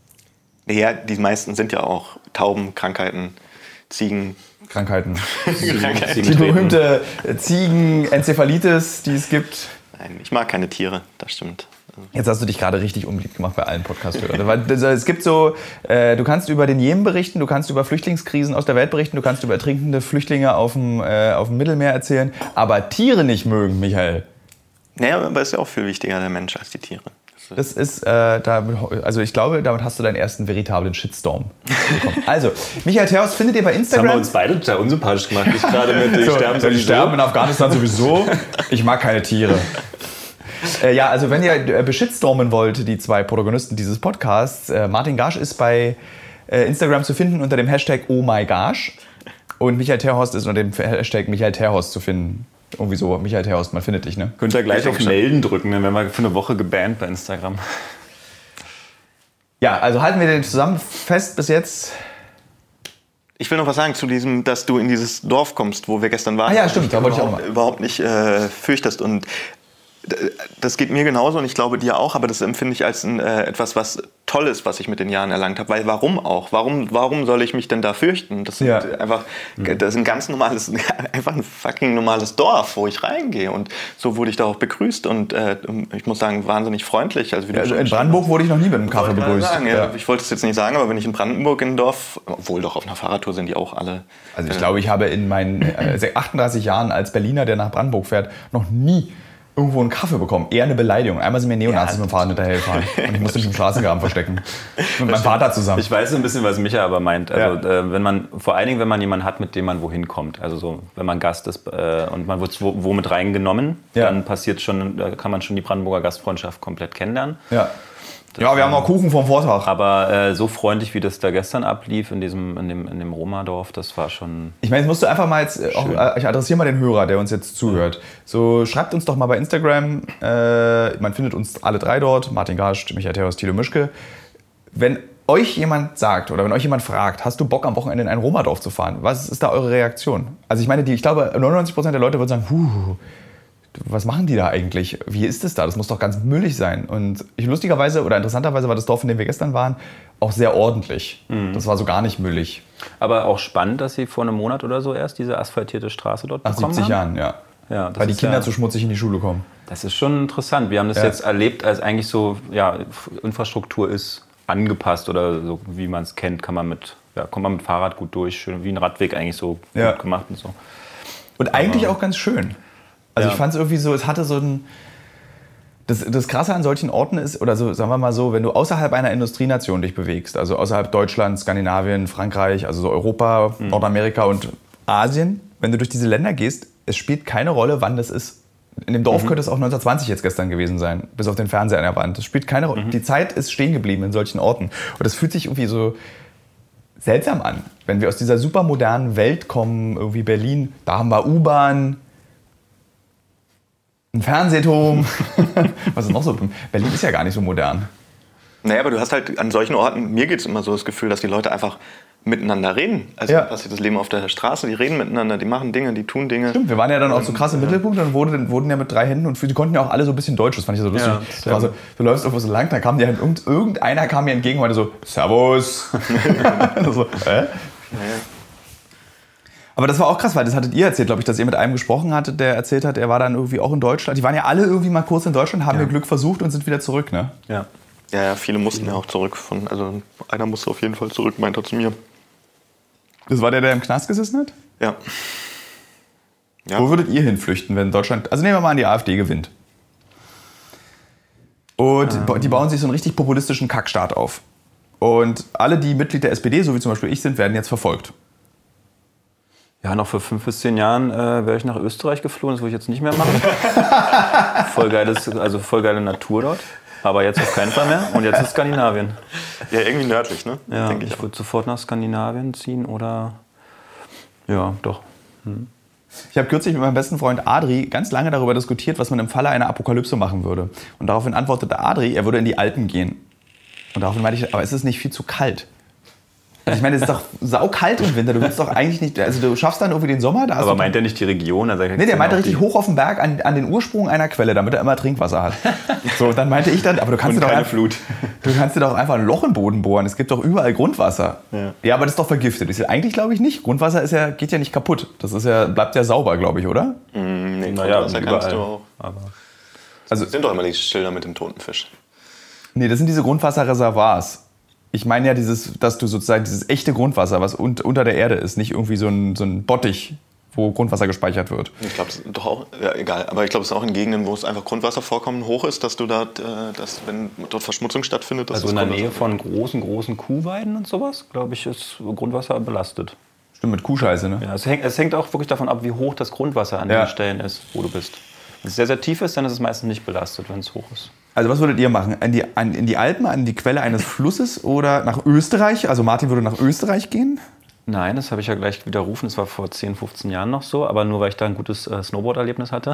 Ja, die meisten sind ja auch Tauben, Krankheiten, Ziegen. Krankheiten. Krankheiten. Die berühmte Ziegen-Enzephalitis, die es gibt. Nein, ich mag keine Tiere, das stimmt. Jetzt hast du dich gerade richtig unbeliebt gemacht bei allen Podcast-Hörern. Weil, also, es gibt so, äh, du kannst über den Jemen berichten, du kannst über Flüchtlingskrisen aus der Welt berichten, du kannst über ertrinkende Flüchtlinge auf dem, äh, auf dem Mittelmeer erzählen, aber Tiere nicht mögen, Michael. Naja, aber ist ja auch viel wichtiger der Mensch als die Tiere. Das ist, äh, damit, also ich glaube, damit hast du deinen ersten veritablen Shitstorm bekommen. Also, Michael Terhorst findet ihr bei das haben Instagram. wir uns beide total unsympathisch gemacht. Ich gerade mit den So, Sterben die sowieso. sterben in Afghanistan sowieso. Ich mag keine Tiere. Äh, ja, also wenn ihr äh, beschitstormen wollt, die zwei Protagonisten dieses Podcasts, äh, Martin Gasch ist bei äh, Instagram zu finden unter dem Hashtag Oh My Gasch und Michael Terhorst ist unter dem Hashtag Michael Terhorst zu finden. Irgendwie so, Michael Terhorst, man findet dich, ne? Könnt ihr gleich Ja, auf ich schon. Melden drücken, dann werden wir für eine Woche gebannt bei Instagram. Ja, also halten wir den zusammen fest bis jetzt. Ich will noch was sagen zu diesem, dass du in dieses Dorf kommst, wo wir gestern waren. Ah ja, stimmt, dich da wollte ich auch überhaupt, mal. überhaupt nicht äh, fürchtest. Und d- das geht mir genauso und ich glaube dir auch, aber das empfinde ich als ein, äh, etwas, was Tolles, was ich mit den Jahren erlangt habe. Weil warum auch? Warum, warum soll ich mich denn da fürchten? Das, sind Ja. einfach, das ist ein ganz normales, einfach ein fucking normales Dorf, wo ich reingehe. Und so wurde ich da auch begrüßt und äh, ich muss sagen, wahnsinnig freundlich. Also, wie du Also schon in Brandenburg wurde ich noch nie mit einem Kaffee wollte gerade begrüßt. sagen, ja. Ja. Ich wollte es jetzt nicht sagen, aber wenn ich in Brandenburg in ein Dorf, obwohl doch auf einer Fahrradtour sind die auch alle. Also ich glaube, ich habe in meinen äh, achtunddreißig Jahren als Berliner, der nach Brandenburg fährt, noch nie irgendwo einen Kaffee bekommen. Eher eine Beleidigung. Einmal sind mir Neonazis ja, mit dem Fahrrad hinterhergefahren. Und ich musste mich im Straßengraben verstecken. Mit meinem Vater zusammen. Ich weiß ein bisschen, was Micha aber meint. Also, ja. äh, wenn man, vor allen Dingen, wenn man jemanden hat, mit dem man wohin kommt. Also so, wenn man Gast ist äh, und man wird wo, wo mit reingenommen, ja. dann passiert schon, da kann man schon die Brandenburger Gastfreundschaft komplett kennenlernen. Ja. Das ja, wir haben auch Kuchen vom Vortag. Aber äh, so freundlich, wie das da gestern ablief in diesem, in dem, in dem Roma-Dorf, das war schon. Ich meine, jetzt musst du einfach mal jetzt, auch, ich adressiere mal den Hörer, der uns jetzt zuhört. So, schreibt uns doch mal bei Instagram, äh, man findet uns alle drei dort, Martin Gascht, Michael Theos, Thilo Mischke. Wenn euch jemand sagt oder wenn euch jemand fragt, hast du Bock am Wochenende in ein Roma-Dorf zu fahren, was ist da eure Reaktion? Also ich meine, die, ich glaube, neunundneunzig Prozent der Leute würden sagen, huh, was machen die da eigentlich? Wie ist es da? Das muss doch ganz müllig sein. Und ich, lustigerweise oder interessanterweise war das Dorf, in dem wir gestern waren, auch sehr ordentlich. Mhm. Das war so gar nicht müllig. Aber auch spannend, dass sie vor einem Monat oder so erst diese asphaltierte Straße dort Nach bekommen siebzig haben. Jahren, ja. ja Weil die Kinder ja, zu schmutzig in die Schule kommen. Das ist schon interessant. Wir haben das ja. jetzt erlebt, als eigentlich so, ja, Infrastruktur ist angepasst oder so, wie man es kennt, kann man mit, ja, kommt man mit Fahrrad gut durch, schön wie ein Radweg eigentlich so ja. gut gemacht und so. Und eigentlich Aber, auch ganz schön. Also ja. ich fand es irgendwie so, es hatte so ein... Das, das Krasse an solchen Orten ist, oder so, sagen wir mal so, wenn du außerhalb einer Industrienation dich bewegst, also außerhalb Deutschland, Skandinavien, Frankreich, also so Europa, mhm. Nordamerika und Asien, wenn du durch diese Länder gehst, es spielt keine Rolle, wann das ist. In dem Dorf mhm. könnte es auch neunzehnhundertzwanzig jetzt gestern gewesen sein, bis auf den Fernseher an der Wand. Das spielt keine Rolle. Mhm. Die Zeit ist stehen geblieben in solchen Orten. Und das fühlt sich irgendwie so seltsam an, wenn wir aus dieser supermodernen Welt kommen, irgendwie Berlin, da haben wir U-Bahn, ein Fernsehturm. Was ist noch so? Berlin ist ja gar nicht so modern. Naja, aber du hast halt an solchen Orten, mir geht es immer so das Gefühl, dass die Leute einfach miteinander reden. Also ja. passiert das Leben auf der Straße, die reden miteinander, die machen Dinge, die tun Dinge. Stimmt, wir waren ja dann auch so krass im ja. Mittelpunkt und wurden, wurden ja mit drei Händen und für, die konnten ja auch alle so ein bisschen Deutsch, das fand ich so lustig. Ja, das war so, du läufst irgendwo so lang, dann kam dir halt, irgendeiner kam mir entgegen und meinte so, Servus. so, äh? ja, ja. Aber das war auch krass, weil das hattet ihr erzählt, glaube ich, dass ihr mit einem gesprochen hattet, der erzählt hat, er war dann irgendwie auch in Deutschland. Die waren ja alle irgendwie mal kurz in Deutschland, haben ja. ihr Glück versucht und sind wieder zurück, ne? Ja. Ja, ja, viele mussten ja auch zurück. Von, also einer musste auf jeden Fall zurück, meint er zu mir. Das war der, der im Knast gesessen hat? Ja. ja. Wo würdet ihr hinflüchten, wenn Deutschland, also nehmen wir mal an, die AfD gewinnt. Und ähm. die bauen sich so einen richtig populistischen Kackstaat auf. Und alle, die Mitglied der S P D, so wie zum Beispiel ich sind, werden jetzt verfolgt. Ja, noch vor fünf bis zehn Jahren äh, wäre ich nach Österreich geflohen, das würde ich jetzt nicht mehr machen. voll, geiles, also voll geile Natur dort. Aber jetzt auf keinen Fall mehr. Und jetzt ist Skandinavien. Ja, irgendwie nördlich, ne? Ja, Denk ich, ich würde sofort nach Skandinavien ziehen oder... Ja, doch. Hm. Ich habe kürzlich mit meinem besten Freund Adri ganz lange darüber diskutiert, was man im Falle einer Apokalypse machen würde. Und daraufhin antwortete Adri, er würde in die Alpen gehen. Und daraufhin meinte ich, aber ist es nicht viel zu kalt? Also ich meine, es ist doch saukalt im Winter. Du willst doch eigentlich nicht, also du schaffst dann irgendwie den Sommer. Da hast aber du meint er nicht die Region? Also nee, der meinte richtig hoch auf den Berg an, an den Ursprung einer Quelle, damit er immer Trinkwasser hat. So, dann meinte ich dann, aber du kannst dir doch keine einfach, Flut. Du kannst dir doch einfach ein Loch im Boden bohren. Es gibt doch überall Grundwasser. Ja, ja, aber das ist doch vergiftet. Ich, eigentlich glaube ich nicht. Grundwasser ist ja, geht ja nicht kaputt. Das ist ja, bleibt ja sauber, glaube ich, oder? Mm, nee, naja, das kannst du auch. Aber also das sind doch immer die Schilder mit dem toten Fisch. Nee, das sind diese Grundwasserreservoirs. Ich meine ja, dieses, dass du sozusagen dieses echte Grundwasser, was un, unter der Erde ist, nicht irgendwie so ein, so ein Bottich, wo Grundwasser gespeichert wird. Ich glaube, es ist doch auch, ja, egal, aber ich glaube, es ist auch in Gegenden, wo es einfach Grundwasservorkommen hoch ist, dass du dort, äh, dass, wenn dort Verschmutzung stattfindet, dass also in der Nähe von großen, großen Kuhweiden und sowas, glaube ich, ist Grundwasser belastet. Stimmt, mit Kuhscheiße, ne? Ja, es hängt, es hängt auch wirklich davon ab, wie hoch das Grundwasser an ja. den Stellen ist, wo du bist. Wenn es sehr, sehr tief ist, dann ist es meistens nicht belastet, wenn es hoch ist. Also was würdet ihr machen? In die, an, in die Alpen, an die Quelle eines Flusses oder nach Österreich? Also Martin würde nach Österreich gehen? Nein, das habe ich ja gleich widerrufen. Das war vor zehn, fünfzehn Jahren noch so, aber nur weil ich da ein gutes äh, Snowboard-Erlebnis hatte.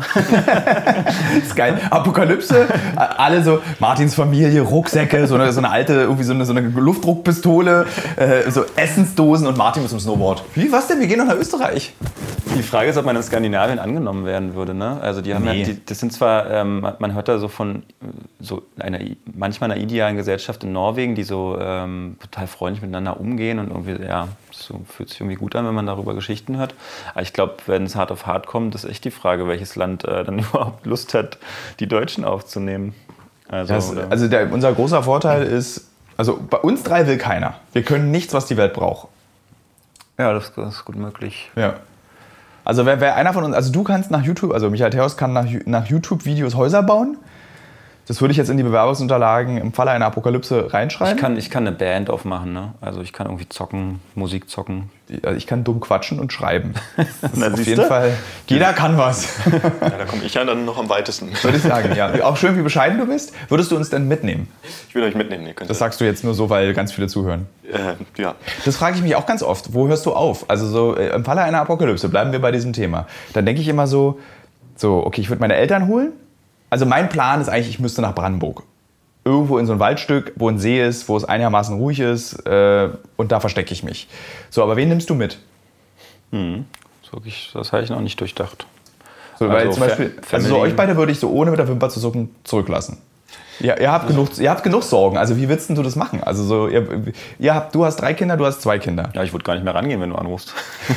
Das ist geil. Apokalypse, alle so, Martins Familie, Rucksäcke, so eine, so eine alte, irgendwie so eine, so eine Luftdruckpistole, äh, so Essensdosen und Martin mit dem Snowboard. Wie, was denn? Wir gehen doch nach Österreich. Die Frage ist, ob man in Skandinavien angenommen werden würde. Ne? Also die haben nee. ja, die, das sind zwar, ähm, man hört da so von so einer, manchmal einer idealen Gesellschaft in Norwegen, die so ähm, total freundlich miteinander umgehen und irgendwie, ja, so fühlt sich irgendwie gut an, wenn man darüber Geschichten hört. Aber ich glaube, wenn es hart auf hart kommt, ist echt die Frage, welches Land äh, dann überhaupt Lust hat, die Deutschen aufzunehmen. Also, das, also der, unser großer Vorteil ist, also bei uns drei will keiner. Wir können nichts, was die Welt braucht. Ja, das, das ist gut möglich. Ja. Also wer, wer einer von uns, also du kannst nach YouTube, also Michael Theos kann nach, nach YouTube-Videos Häuser bauen. Das würde ich jetzt in die Bewerbungsunterlagen im Falle einer Apokalypse reinschreiben. Ich kann, ich kann eine Band aufmachen, ne? Also ich kann irgendwie zocken, Musik zocken. Also ich kann dumm quatschen und schreiben. Na, auf jeden Fall. Jeder kann was. Ja, da komme ich ja dann noch am weitesten. Würde ich sagen, ja. Auch schön, wie bescheiden du bist. Würdest du uns denn mitnehmen? Ich will euch mitnehmen. Ihr könnt das sagst du jetzt nur so, weil ganz viele zuhören. Äh, ja. Das frage ich mich auch ganz oft. Wo hörst du auf? Also so im Falle einer Apokalypse, bleiben wir bei diesem Thema. Dann denke ich immer so, so okay, ich würde meine Eltern holen. Also mein Plan ist eigentlich, ich müsste nach Brandenburg. Irgendwo in so ein Waldstück, wo ein See ist, wo es einigermaßen ruhig ist äh, und da verstecke ich mich. So, aber wen nimmst du mit? Hm. So, ich, das habe ich noch nicht durchdacht. So, weil zum Beispiel, also so euch beide würde ich so ohne mit der Wimper zu zucken zurücklassen. Ja, ihr, habt genug, ihr habt genug Sorgen. Also wie willst du das machen? Also so, ihr, ihr habt, du hast drei Kinder, du hast zwei Kinder. Ja, ich würde gar nicht mehr rangehen, wenn du anrufst.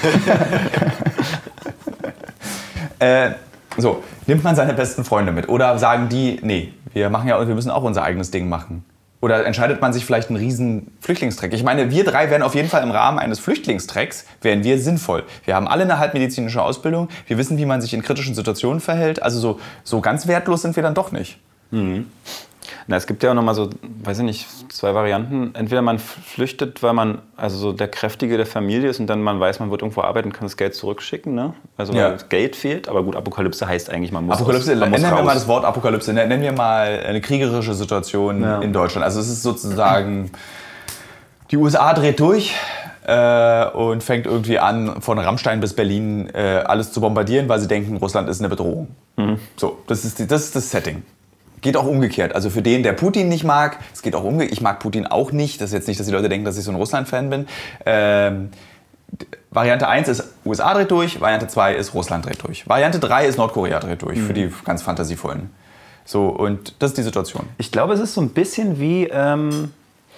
äh, So, nimmt man seine besten Freunde mit? Oder sagen die, nee, wir machen ja, wir müssen auch unser eigenes Ding machen? Oder entscheidet man sich vielleicht einen riesen Flüchtlingstreck? Ich meine, wir drei wären auf jeden Fall im Rahmen eines Flüchtlingstrecks, wären wir sinnvoll. Wir haben alle eine halbmedizinische Ausbildung, wir wissen, wie man sich in kritischen Situationen verhält. Also so, so ganz wertlos sind wir dann doch nicht. Mhm. Na, es gibt ja auch noch mal so, weiß ich nicht, zwei Varianten. Entweder man flüchtet, weil man also so der Kräftige der Familie ist und dann man weiß, man wird irgendwo arbeiten und kann das Geld zurückschicken. Ne? Also ja. weil das Geld fehlt. Aber gut, Apokalypse heißt eigentlich, man muss Apokalypse, raus. Man muss nennen wir raus. mal das Wort Apokalypse. Nennen wir mal eine kriegerische Situation ja. in Deutschland. Also es ist sozusagen, die U S A dreht durch äh, und fängt irgendwie an, von Rammstein bis Berlin äh, alles zu bombardieren, weil sie denken, Russland ist eine Bedrohung. Mhm. So, das ist, die, das ist das Setting. Geht auch umgekehrt. Also für den, der Putin nicht mag, es geht auch umgekehrt. Ich mag Putin auch nicht. Das ist jetzt nicht, dass die Leute denken, dass ich so ein Russland-Fan bin. Ähm, Variante eins ist U S A dreht durch, Variante zwei ist Russland dreht durch. Variante drei ist Nordkorea dreht durch, mhm. für die ganz Fantasievollen. So, und das ist die Situation. Ich glaube, es ist so ein bisschen wie ähm,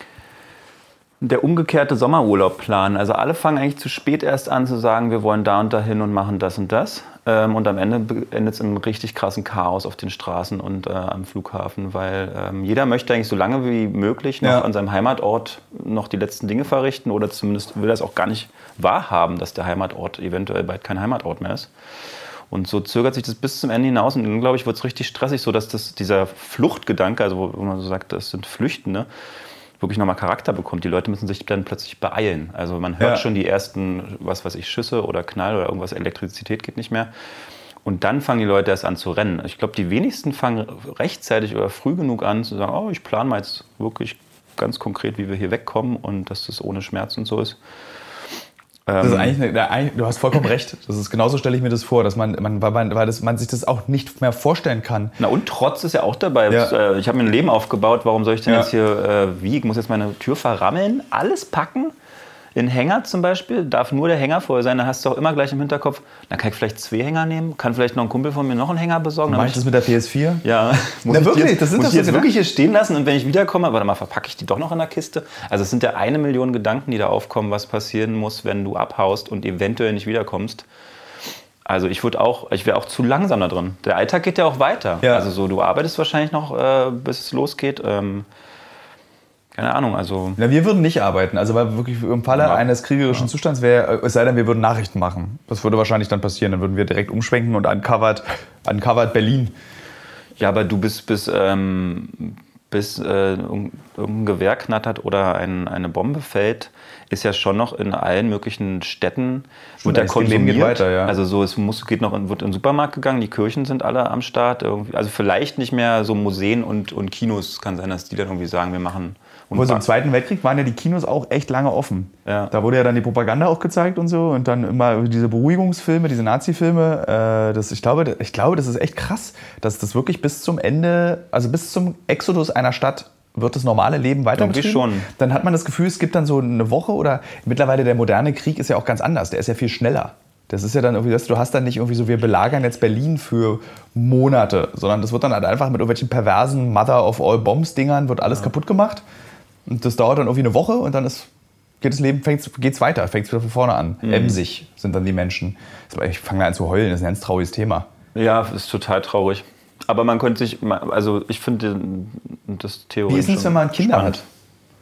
der umgekehrte Sommerurlaubplan. Also alle fangen eigentlich zu spät erst an zu sagen, wir wollen da und dahin und machen das und das. Ähm, und am Ende endet es in einem richtig krassen Chaos auf den Straßen und äh, am Flughafen, weil ähm, jeder möchte eigentlich so lange wie möglich noch ja. an seinem Heimatort noch die letzten Dinge verrichten oder zumindest will er es auch gar nicht wahrhaben, dass der Heimatort eventuell bald kein Heimatort mehr ist. Und so zögert sich das bis zum Ende hinaus und dann, glaube ich, wird es richtig stressig, so dass das, dieser Fluchtgedanke, also wo, wo man so sagt, das sind Flüchtende, wirklich nochmal Charakter bekommt. Die Leute müssen sich dann plötzlich beeilen. Also man hört ja. schon die ersten, was weiß ich, Schüsse oder Knall oder irgendwas, Elektrizität geht nicht mehr. Und dann fangen die Leute erst an zu rennen. Ich glaube, die wenigsten fangen rechtzeitig oder früh genug an zu sagen, oh, ich plane mal jetzt wirklich ganz konkret, wie wir hier wegkommen und dass das ohne Schmerz und so ist. Das ist eigentlich eine, du hast vollkommen recht. Das ist, genauso stelle ich mir das vor, dass man, man, weil, weil das, man sich das auch nicht mehr vorstellen kann. Na und Trotz ist ja auch dabei. Ja. Ich habe mir ein Leben aufgebaut, warum soll ich denn ja. jetzt hier, äh, wie, ich muss jetzt meine Tür verrammeln, alles packen? In Hänger zum Beispiel, darf nur der Hänger vorher sein, dann hast du auch immer gleich im Hinterkopf, dann kann ich vielleicht zwei Hänger nehmen, kann vielleicht noch ein Kumpel von mir noch einen Hänger besorgen. Meinst du das mit der P S vier? Ja. Muss Na wirklich, jetzt, das sind muss das ich jetzt so wirklich hier stehen lassen und wenn ich wiederkomme, warte mal, verpacke ich die doch noch in der Kiste? Also es sind ja eine Million Gedanken, die da aufkommen, was passieren muss, wenn du abhaust und eventuell nicht wiederkommst. Also ich würde auch, ich wäre auch zu langsam da drin. Der Alltag geht ja auch weiter. Ja. Also so, du arbeitest wahrscheinlich noch, äh, bis es losgeht. Ähm, Keine Ahnung, also... Na, wir würden nicht arbeiten, also weil wirklich im Falle ja. eines kriegerischen ja. Zustands wäre, es sei denn, wir würden Nachrichten machen. Das würde wahrscheinlich dann passieren, dann würden wir direkt umschwenken und uncovered, uncovered Berlin. Ja, aber du bist bis, ähm, bis äh, irgendein Gewehr knattert oder ein, eine Bombe fällt, ist ja schon noch in allen möglichen Städten, wird der konsumiert. Geht weiter, ja. Also so, es muss, geht noch, wird in den Supermarkt gegangen, die Kirchen sind alle am Start. Irgendwie. Also vielleicht nicht mehr so Museen und, und Kinos, kann sein, dass die dann irgendwie sagen, wir machen... Und so im Zweiten Weltkrieg waren ja die Kinos auch echt lange offen. Ja. Da wurde ja dann die Propaganda auch gezeigt und so und dann immer diese Beruhigungsfilme, diese Nazi-Filme. Äh, das, ich, glaube, ich glaube, das ist echt krass, dass das wirklich bis zum Ende, also bis zum Exodus einer Stadt wird das normale Leben weiter betrieben. Schon. Dann hat man das Gefühl, es gibt dann so eine Woche oder mittlerweile der moderne Krieg ist ja auch ganz anders. Der ist ja viel schneller. Das ist ja dann irgendwie, du hast dann nicht irgendwie so, wir belagern jetzt Berlin für Monate, sondern das wird dann halt einfach mit irgendwelchen perversen Mother of all Bombs Dingern wird alles ja. kaputt gemacht. Und das dauert dann irgendwie eine Woche und dann ist, geht das Leben, geht es weiter, fängt es wieder von vorne an. Mhm. Emsig sind dann die Menschen. Ich fange an zu heulen, das ist ein ganz trauriges Thema. Ja, das ist total traurig. Aber man könnte sich, also ich finde das theoretisch. Wie ist es, wenn man Kinder spannend. hat?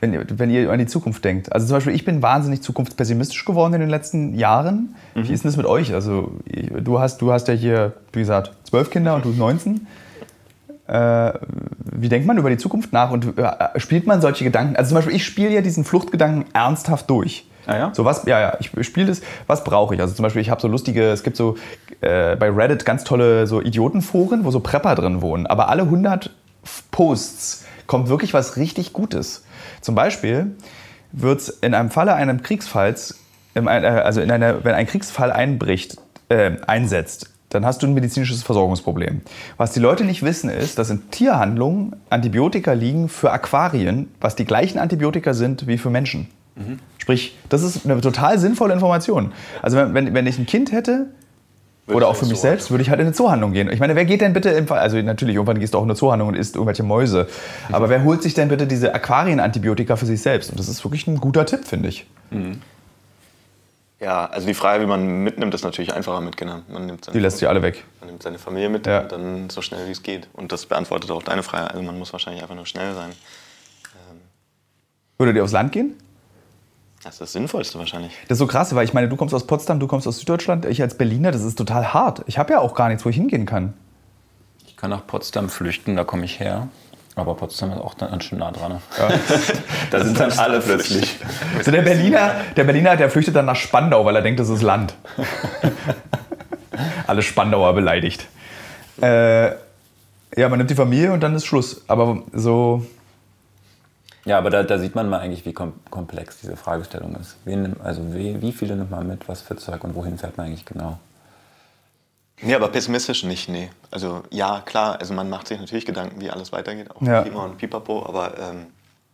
wenn ihr, wenn ihr an die Zukunft denkt. Also zum Beispiel, ich bin wahnsinnig zukunftspessimistisch geworden in den letzten Jahren. Mhm. Wie ist denn das mit euch? Also du hast, du hast ja hier, wie gesagt, zwölf Kinder und du neunzehn. Äh, wie denkt man über die Zukunft nach und äh, spielt man solche Gedanken? Also zum Beispiel, ich spiele ja diesen Fluchtgedanken ernsthaft durch. Ah ja? So was, ja, ja, ich spiele das, was brauche ich? Also zum Beispiel, ich habe so lustige, es gibt so äh, bei Reddit ganz tolle so Idiotenforen, wo so Prepper drin wohnen. Aber alle hundert Posts kommt wirklich was richtig Gutes. Zum Beispiel wird es in einem Falle eines Kriegsfalls, also in einer, wenn ein Kriegsfall einbricht, äh, einsetzt, dann hast du ein medizinisches Versorgungsproblem. Was die Leute nicht wissen ist, dass in Tierhandlungen Antibiotika liegen für Aquarien, was die gleichen Antibiotika sind wie für Menschen. Mhm. Sprich, das ist eine total sinnvolle Information. Also wenn, wenn ich ein Kind hätte, oder auch für mich selbst, würde ich halt in eine Zoohandlung gehen. Ich meine, wer geht denn bitte im Fall, also natürlich, irgendwann gehst du auch in eine Zoohandlung und isst irgendwelche Mäuse. Mhm. Aber wer holt sich denn bitte diese Aquarienantibiotika für sich selbst? Und das ist wirklich ein guter Tipp, finde ich. Mhm. Ja, also die Frage, wie man mitnimmt, ist natürlich einfacher mit Kindern. Man nimmt die lässt sie alle weg. Man nimmt seine Familie mit ja. und dann so schnell wie es geht. Und das beantwortet auch deine Frage. Also man muss wahrscheinlich einfach nur schnell sein. Ähm Würdet ihr aufs Land gehen? Das ist das Sinnvollste wahrscheinlich. Das ist so krass, weil ich meine, du kommst aus Potsdam, du kommst aus Süddeutschland, ich als Berliner, das ist total hart. Ich habe ja auch gar nichts, wo ich hingehen kann. Ich kann nach Potsdam flüchten, da komme ich her. Aber Potsdam ist auch dann schon nah dran. Ja. Da sind dann alle plötzlich. So der Berliner, der Berliner, der flüchtet dann nach Spandau, weil er denkt, das ist Land. Alle Spandauer beleidigt. Äh, ja, man nimmt die Familie und dann ist Schluss. Aber so... Ja, aber da, da sieht man mal eigentlich, wie kom- komplex diese Fragestellung ist. Wen, also wie, wie viele nimmt man mit, was für Zeug und wohin fährt man eigentlich genau? Nee, aber pessimistisch nicht, nee. Also ja, klar, also man macht sich natürlich Gedanken, wie alles weitergeht, auch ja. Klima und Pipapo, aber ähm,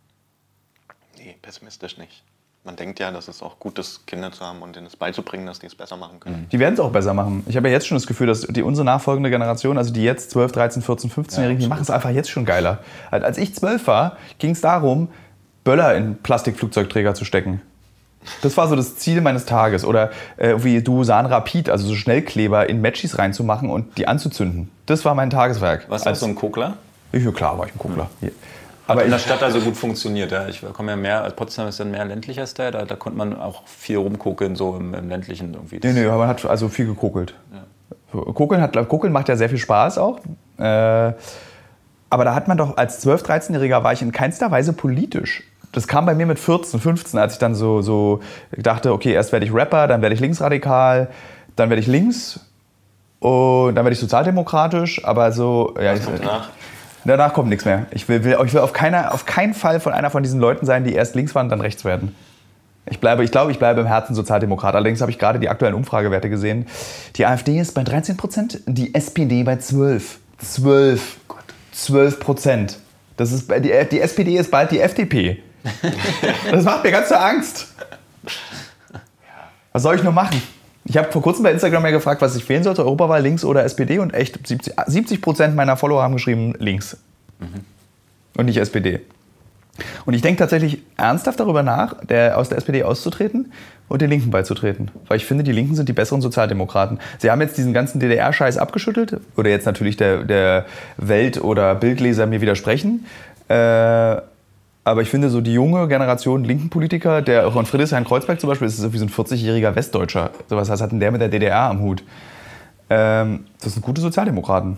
nee, pessimistisch nicht. Man denkt ja, dass es auch gut ist, Kinder zu haben und ihnen es beizubringen, dass die es besser machen können. Die werden es auch besser machen. Ich habe ja jetzt schon das Gefühl, dass die unsere nachfolgende Generation, also die jetzt zwölf, dreizehn, vierzehn, fünfzehnjährigen, ja, die machen es einfach jetzt schon geiler. Als ich zwölf war, ging es darum, Böller in Plastikflugzeugträger zu stecken. Das war so das Ziel meines Tages. Oder äh, wie Duosan Rapid, also so Schnellkleber in Matchis reinzumachen und die anzuzünden. Das war mein Tageswerk. Warst du so ein Kokler? Ja, klar war ich ein Kokler. Mhm. Aber in der Stadt also gut funktioniert. Ja. Ich komme ja mehr, Potsdam ist dann mehr ländlicher Style, da, da konnte man auch viel rumkokeln, so im, im ländlichen irgendwie. Nee, nee, aber man hat also viel gekokelt. Ja. Kokeln, hat, Kokeln macht ja sehr viel Spaß auch. Äh, aber da hat man doch, als zwölf-, dreizehnjähriger war ich in keinster Weise politisch. Das kam bei mir mit vierzehn, fünfzehn, als ich dann so, so dachte, okay, erst werde ich Rapper, dann werde ich linksradikal, dann werde ich links und dann werde ich sozialdemokratisch, aber so... Ja, Was kommt danach? Danach kommt nichts mehr. Ich will, will, ich will auf, keiner, auf keinen Fall von einer von diesen Leuten sein, die erst links waren und dann rechts werden. Ich, bleibe, ich glaube, ich bleibe im Herzen Sozialdemokrat. Allerdings habe ich gerade die aktuellen Umfragewerte gesehen. Die AfD ist bei dreizehn Prozent, die S P D bei zwölf. zwölf. Gott. zwölf Prozent. Das ist, die, die S P D ist bald die F D P. Das macht mir ganz so Angst. Was soll ich nur machen? Ich habe vor kurzem bei Instagram ja gefragt, was ich wählen sollte, Europawahl, links oder S P D, und echt siebzig Prozent meiner Follower haben geschrieben links. Mhm. Und nicht S P D. Und ich denke tatsächlich ernsthaft darüber nach, der, aus der S P D auszutreten und den Linken beizutreten. Weil ich finde, die Linken sind die besseren Sozialdemokraten. Sie haben jetzt diesen ganzen D D R-Scheiß abgeschüttelt, oder jetzt natürlich der, der Welt- oder Bildleser mir widersprechen. Äh, Aber ich finde, so die junge Generation linken Politiker, der auch von Friedrichshain-Kreuzberg zum Beispiel, ist so wie so ein vierzig-jähriger Westdeutscher. So was hat denn der mit der D D R am Hut? Ähm, das sind gute Sozialdemokraten.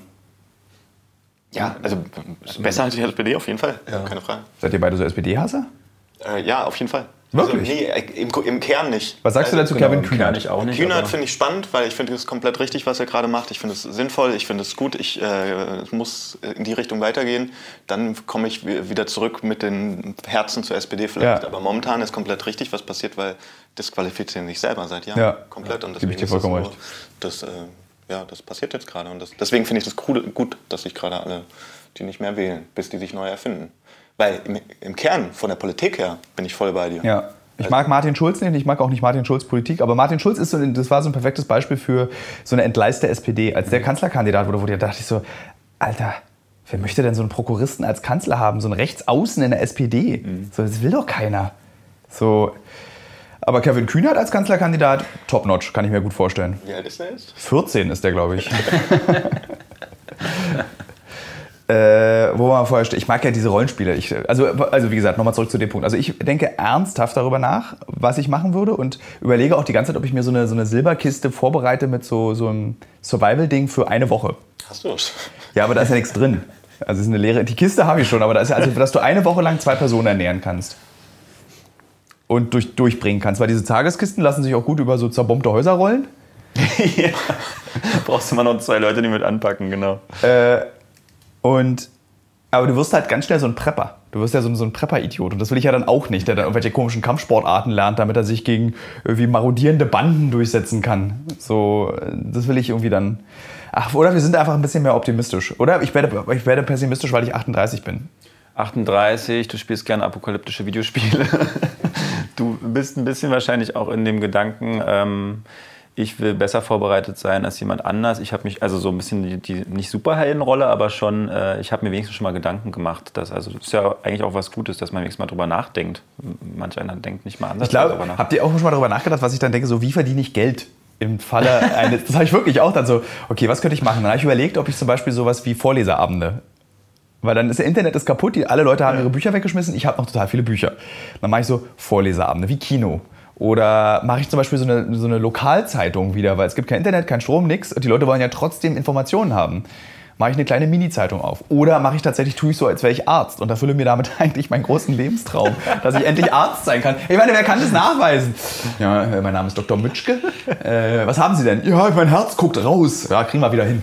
Ja, also besser als die S P D auf jeden Fall, ja. Keine Frage. Seid ihr beide so S P D-Hasser? Äh, ja, auf jeden Fall. Wirklich? Also, nee, im, im Kern nicht. Was sagst also, du dazu, Kevin Kühnert? Ich auch nicht, Kühnert finde ich spannend, weil ich finde es komplett richtig, was er gerade macht. Ich finde es sinnvoll, ich finde es gut. Ich, äh, es muss in die Richtung weitergehen. Dann komme ich wieder zurück mit den Herzen zur S P D vielleicht. Ja. Aber momentan ist komplett richtig, was passiert, weil disqualifizieren sich selber seit Jahren. Ja. Komplett. Und deswegen ich dir vollkommen recht. Das, äh, ja, das passiert jetzt gerade. Und das, deswegen finde ich das gut, dass sich gerade alle die nicht mehr wählen, bis die sich neu erfinden. Weil im, im Kern, von der Politik her, bin ich voll bei dir. Ja. Ich mag Martin Schulz nicht, ich mag auch nicht Martin Schulz Politik, aber Martin Schulz ist so, das war so ein perfektes Beispiel für so eine entgleiste S P D. Als der Kanzlerkandidat wurde, wurde, da dachte ich so, Alter, wer möchte denn so einen Prokuristen als Kanzler haben, so einen Rechtsaußen in der S P D? Mhm. So, das will doch keiner. So, aber Kevin Kühnert als Kanzlerkandidat, top-notch, kann ich mir gut vorstellen. Wie alt ist der jetzt? vierzehn ist der, glaube ich. Äh, wo man vorher steht. Ich mag ja diese Rollenspiele. Ich, also, also wie gesagt, nochmal zurück zu dem Punkt. Also ich denke ernsthaft darüber nach, was ich machen würde und überlege auch die ganze Zeit, ob ich mir so eine, so eine Silberkiste vorbereite mit so, so einem Survival-Ding für eine Woche. Hast du es? Ja, aber da ist ja nichts drin. Also es ist eine leere. Die Kiste habe ich schon, aber da ist ja, also, dass du eine Woche lang zwei Personen ernähren kannst. Und durch, durchbringen kannst. Weil diese Tageskisten lassen sich auch gut über so zerbombte Häuser rollen. Ja. Brauchst du immer noch zwei Leute, die mit anpacken, genau. Äh, Und, aber du wirst halt ganz schnell so ein Prepper. Du wirst ja so, so ein Prepper-Idiot. Und das will ich ja dann auch nicht, der dann irgendwelche komischen Kampfsportarten lernt, damit er sich gegen irgendwie marodierende Banden durchsetzen kann. So, das will ich irgendwie dann. Ach, oder wir sind einfach ein bisschen mehr optimistisch. Oder ich werde, ich werde pessimistisch, weil ich achtunddreißig bin. achtunddreißig, du spielst gerne apokalyptische Videospiele. Du bist ein bisschen wahrscheinlich auch in dem Gedanken, ähm, ich will besser vorbereitet sein als jemand anders. Ich habe mich, also so ein bisschen die, die nicht Superheldenrolle, aber schon, äh, ich habe mir wenigstens schon mal Gedanken gemacht. Dass, also das ist ja eigentlich auch was Gutes, dass man wenigstens mal drüber nachdenkt. Manch einer denkt nicht mal anders. Ich glaube, habt ihr auch schon mal darüber nachgedacht, was ich dann denke, so wie verdiene ich Geld? Im Falle eines, das habe ich wirklich auch dann so, okay, was könnte ich machen? Dann habe ich überlegt, ob ich zum Beispiel sowas wie Vorleserabende, weil dann ist das Internet ist kaputt, die, alle Leute haben ihre Bücher weggeschmissen, ich habe noch total viele Bücher. Dann mache ich so Vorleserabende, wie Kino. Oder mache ich zum Beispiel so eine, so eine Lokalzeitung wieder, weil es gibt kein Internet, kein Strom, nix. Und die Leute wollen ja trotzdem Informationen haben. Mache ich eine kleine Mini-Zeitung auf. Oder mache ich tatsächlich, tue ich so, als wäre ich Arzt und erfülle mir damit eigentlich meinen großen Lebenstraum, dass ich endlich Arzt sein kann. Ich meine, wer kann das nachweisen? Ja, mein Name ist Doktor Mütschke. Äh, was haben Sie denn? Ja, mein Herz guckt raus. Ja, kriegen wir wieder hin.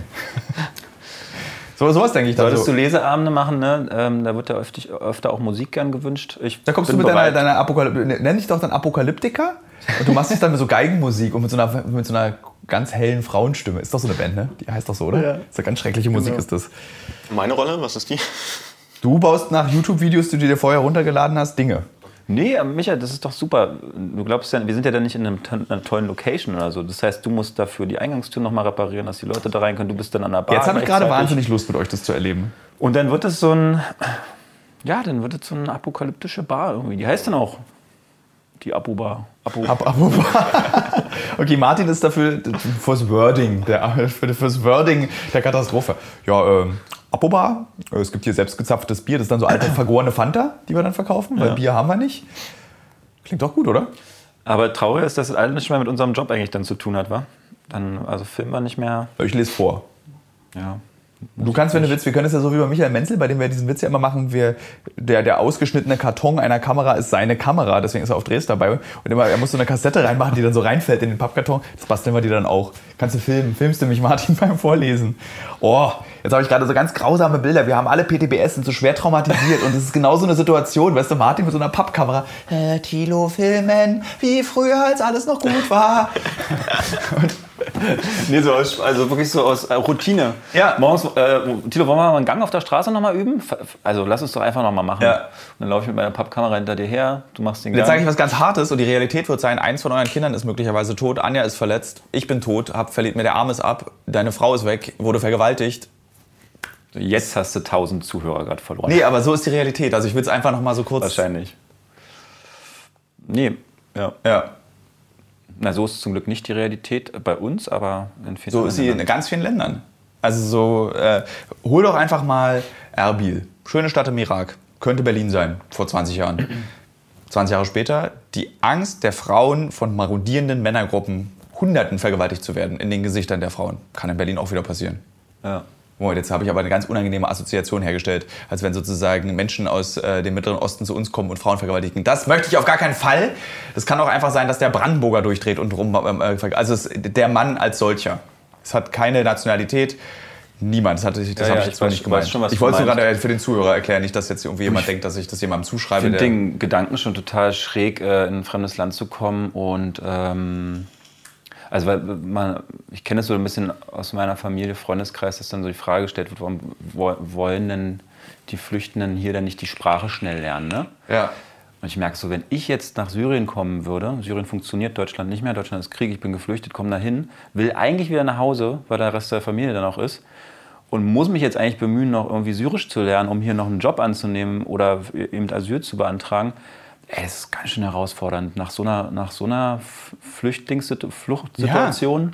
So, sowas denke ich da. Solltest so. du Leseabende machen, ne? Ähm, da wird ja öfter, öfter auch Musik gern gewünscht. Ich da kommst du mit deiner, deiner Apokalyptik, nenn dich doch dann Apokalyptiker und du machst es dann mit so Geigenmusik und mit so, einer, mit so einer ganz hellen Frauenstimme. Ist doch so eine Band, ne? Die heißt doch so, oder? Ja. Das ist eine ganz schreckliche Musik, genau. Ist das. Meine Rolle, was ist die? Du baust nach YouTube-Videos, die du dir vorher runtergeladen hast, Dinge. Nee, Michael, das ist doch super. Du glaubst ja, wir sind ja dann nicht in einem, einer tollen Location oder so. Das heißt, du musst dafür die Eingangstür nochmal reparieren, dass die Leute da rein können. Du bist dann an der Bar. Jetzt habe ich gerade wahnsinnig Lust, mit euch das zu erleben. Und dann wird es so ein, ja, dann wird es so eine apokalyptische Bar irgendwie. Die heißt dann auch die Apo-Bar. Apo Ab, Apo-Bar. Okay, Martin ist dafür fürs Wording, der, fürs Wording der Katastrophe. Ja, ähm, Apo-Bar. Es gibt hier selbstgezapftes Bier. Das ist dann so alte, vergorene Fanta, die wir dann verkaufen, weil ja. Bier haben wir nicht. Klingt doch gut, oder? Aber traurig ist, dass das alles nicht mehr mit unserem Job eigentlich dann zu tun hat, wa? Dann, also filmen wir nicht mehr. Ich lese vor. Ja. Du kannst, wenn du willst, wir können es ja so wie bei Michael Menzel, bei dem wir diesen Witz ja immer machen, wir, der, der ausgeschnittene Karton einer Kamera ist seine Kamera, deswegen ist er auf Drehs dabei. Und immer, er muss so eine Kassette reinmachen, die dann so reinfällt in den Pappkarton. Das basteln wir dir dann auch. Kannst du filmen? Filmst du mich, Martin, beim Vorlesen? Oh, jetzt habe ich gerade so ganz grausame Bilder. Wir haben alle P T B S, sind so schwer traumatisiert. Und es ist genau so eine Situation, weißt du, Martin mit so einer Pappkamera. Äh, Thilo filmen, wie früher, als alles noch gut war. Und nee, so aus, also wirklich so aus äh, Routine. Ja. Morgens, äh, Thilo, wollen wir mal einen Gang auf der Straße nochmal üben? Also lass uns doch einfach nochmal machen. Ja. Und dann laufe ich mit meiner Pappkamera hinter dir her, du machst den Gang. Jetzt Gang. sage ich was ganz Hartes und die Realität wird sein, eins von euren Kindern ist möglicherweise tot, Anja ist verletzt, ich bin tot, hab, verliert mir der Arm ist ab, deine Frau ist weg, wurde vergewaltigt. Jetzt hast du tausend Zuhörer gerade verloren. Nee, aber so ist die Realität. Also ich will es einfach noch mal so kurz... Wahrscheinlich. Nee, ja. Ja. Na, so ist zum Glück nicht die Realität bei uns, aber in vielen So ist sie in ganz vielen Ländern. Also so, äh, hol doch einfach mal Erbil. Schöne Stadt im Irak. Könnte Berlin sein, vor zwanzig Jahren. zwanzig Jahre später, die Angst der Frauen von marodierenden Männergruppen, Hunderten vergewaltigt zu werden in den Gesichtern der Frauen. Kann in Berlin auch wieder passieren. Ja. Oh, jetzt habe ich aber eine ganz unangenehme Assoziation hergestellt, als wenn sozusagen Menschen aus äh, dem Mittleren Osten zu uns kommen und Frauen vergewaltigen. Das möchte ich auf gar keinen Fall. Das kann auch einfach sein, dass der Brandenburger durchdreht und rum. Äh, also es, der Mann als solcher. Es hat keine Nationalität. Niemand. Das, hatte ich, das ja, habe ja, ich jetzt ich weiß, nicht gemeint. schon, was ich wollte es gerade für den Zuhörer erklären, nicht, dass jetzt irgendwie jemand ich denkt, dass ich das jemandem zuschreibe. Ich finde den Gedanken schon total schräg, äh, in ein fremdes Land zu kommen und ähm Also weil man, ich kenne es so ein bisschen aus meiner Familie, Freundeskreis, dass dann so die Frage gestellt wird, warum wollen denn die Flüchtenden hier dann nicht die Sprache schnell lernen, ne? Ja. Und ich merke so, wenn ich jetzt nach Syrien kommen würde, Syrien funktioniert, Deutschland nicht mehr, Deutschland ist Krieg, ich bin geflüchtet, komme dahin, will eigentlich wieder nach Hause, weil der Rest der Familie dann auch ist und muss mich jetzt eigentlich bemühen, noch irgendwie Syrisch zu lernen, um hier noch einen Job anzunehmen oder eben Asyl zu beantragen. Ey, das ist ganz schön herausfordernd. Nach so einer, nach so einer Flüchtlingsfluchtsituation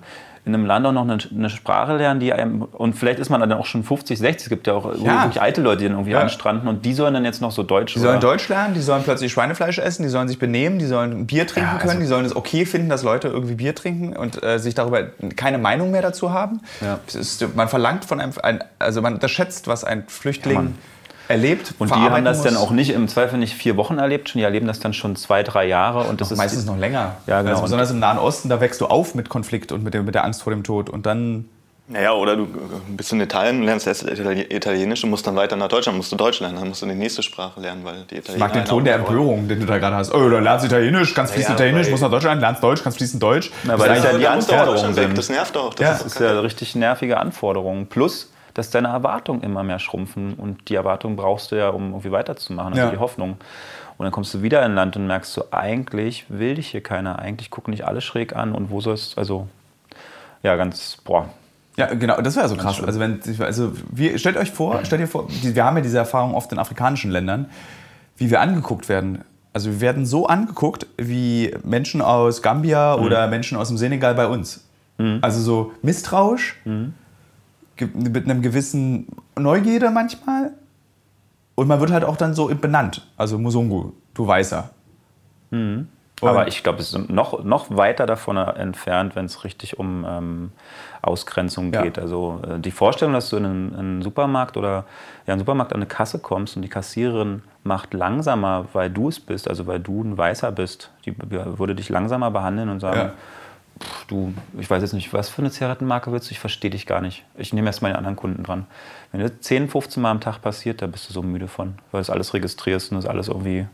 in einem Land auch noch eine, eine Sprache lernen, die einem, und vielleicht ist man dann auch schon fünfzig, sechzig, es gibt ja auch Ja. wirklich alte Leute, die dann irgendwie Ja. anstranden und die sollen dann jetzt noch so Deutsch Die sollen oder? Deutsch lernen, die sollen plötzlich Schweinefleisch essen, die sollen sich benehmen, die sollen Bier trinken Ja, also- können, die sollen es okay finden, dass Leute irgendwie Bier trinken und äh, sich darüber keine Meinung mehr dazu haben. Ja. Es ist, man verlangt von einem, ein, also man unterschätzt, was ein Flüchtling Ja, Mann. erlebt. Und die verarbeiten haben das muss. dann auch nicht im Zweifel nicht vier Wochen erlebt, schon, die erleben das dann schon zwei, drei Jahre. Und das ist Meistens noch länger. Ja, genau. Also besonders im Nahen Osten, da wächst du auf mit Konflikt und mit der, mit der Angst vor dem Tod. Und dann. Naja, oder du bist in Italien, lernst erst Itali- Italienisch und musst dann weiter nach Deutschland, musst du Deutsch lernen, dann musst du die nächste Sprache lernen, weil die Italiener... Ich mag den einen Ton der auch- Empörung, den du da gerade hast. Oh, du lernst Italienisch, kannst fließend Ja, Italienisch, weil- musst nach Deutschland, lernst Deutsch, kannst fließend Deutsch. Ja, weil das Ja, ja die da musst du auch Anforderungen Deutschland weg, sind. das nervt auch. Das Ja. ist Das ist ja richtig nervige Anforderungen. Plus, dass deine Erwartungen immer mehr schrumpfen. Und die Erwartungen brauchst du ja, um irgendwie weiterzumachen. Also Ja. die Hoffnung. Und dann kommst du wieder in ein Land und merkst so, eigentlich will dich hier keiner. Eigentlich gucken dich alle schräg an. Und wo sollst also, ja, ganz, boah. Ja, genau, das wäre so krass. Also, wenn, also wir, stellt euch vor, stellt ihr vor, die- wir haben ja diese Erfahrung oft in afrikanischen Ländern, wie wir angeguckt werden. Also wir werden so angeguckt wie Menschen aus Gambia Mhm. oder Menschen aus dem Senegal bei uns. Mhm. Also so misstrauisch, Mhm. ge- mit einem gewissen Neugierde manchmal. Und man wird halt auch dann so benannt. Also Musungu, du Weißer. Und- Aber ich glaube, es ist noch, noch weiter davon entfernt, wenn es richtig um ähm, Ausgrenzung Ja. geht. Also äh, die Vorstellung, dass du in einen, in einen Supermarkt oder ja, in einen Supermarkt an eine Kasse kommst und die Kassiererin macht langsamer, weil du es bist, also weil du ein Weißer bist, die würde dich langsamer behandeln und sagen, Ja. pff, du, ich weiß jetzt nicht, was für eine Zigarettenmarke willst du, ich verstehe dich gar nicht. Ich nehme erst meine anderen Kunden dran. Wenn das zehn, fünfzehn Mal am Tag passiert, da bist du so müde von, weil du das alles registrierst und das alles irgendwie...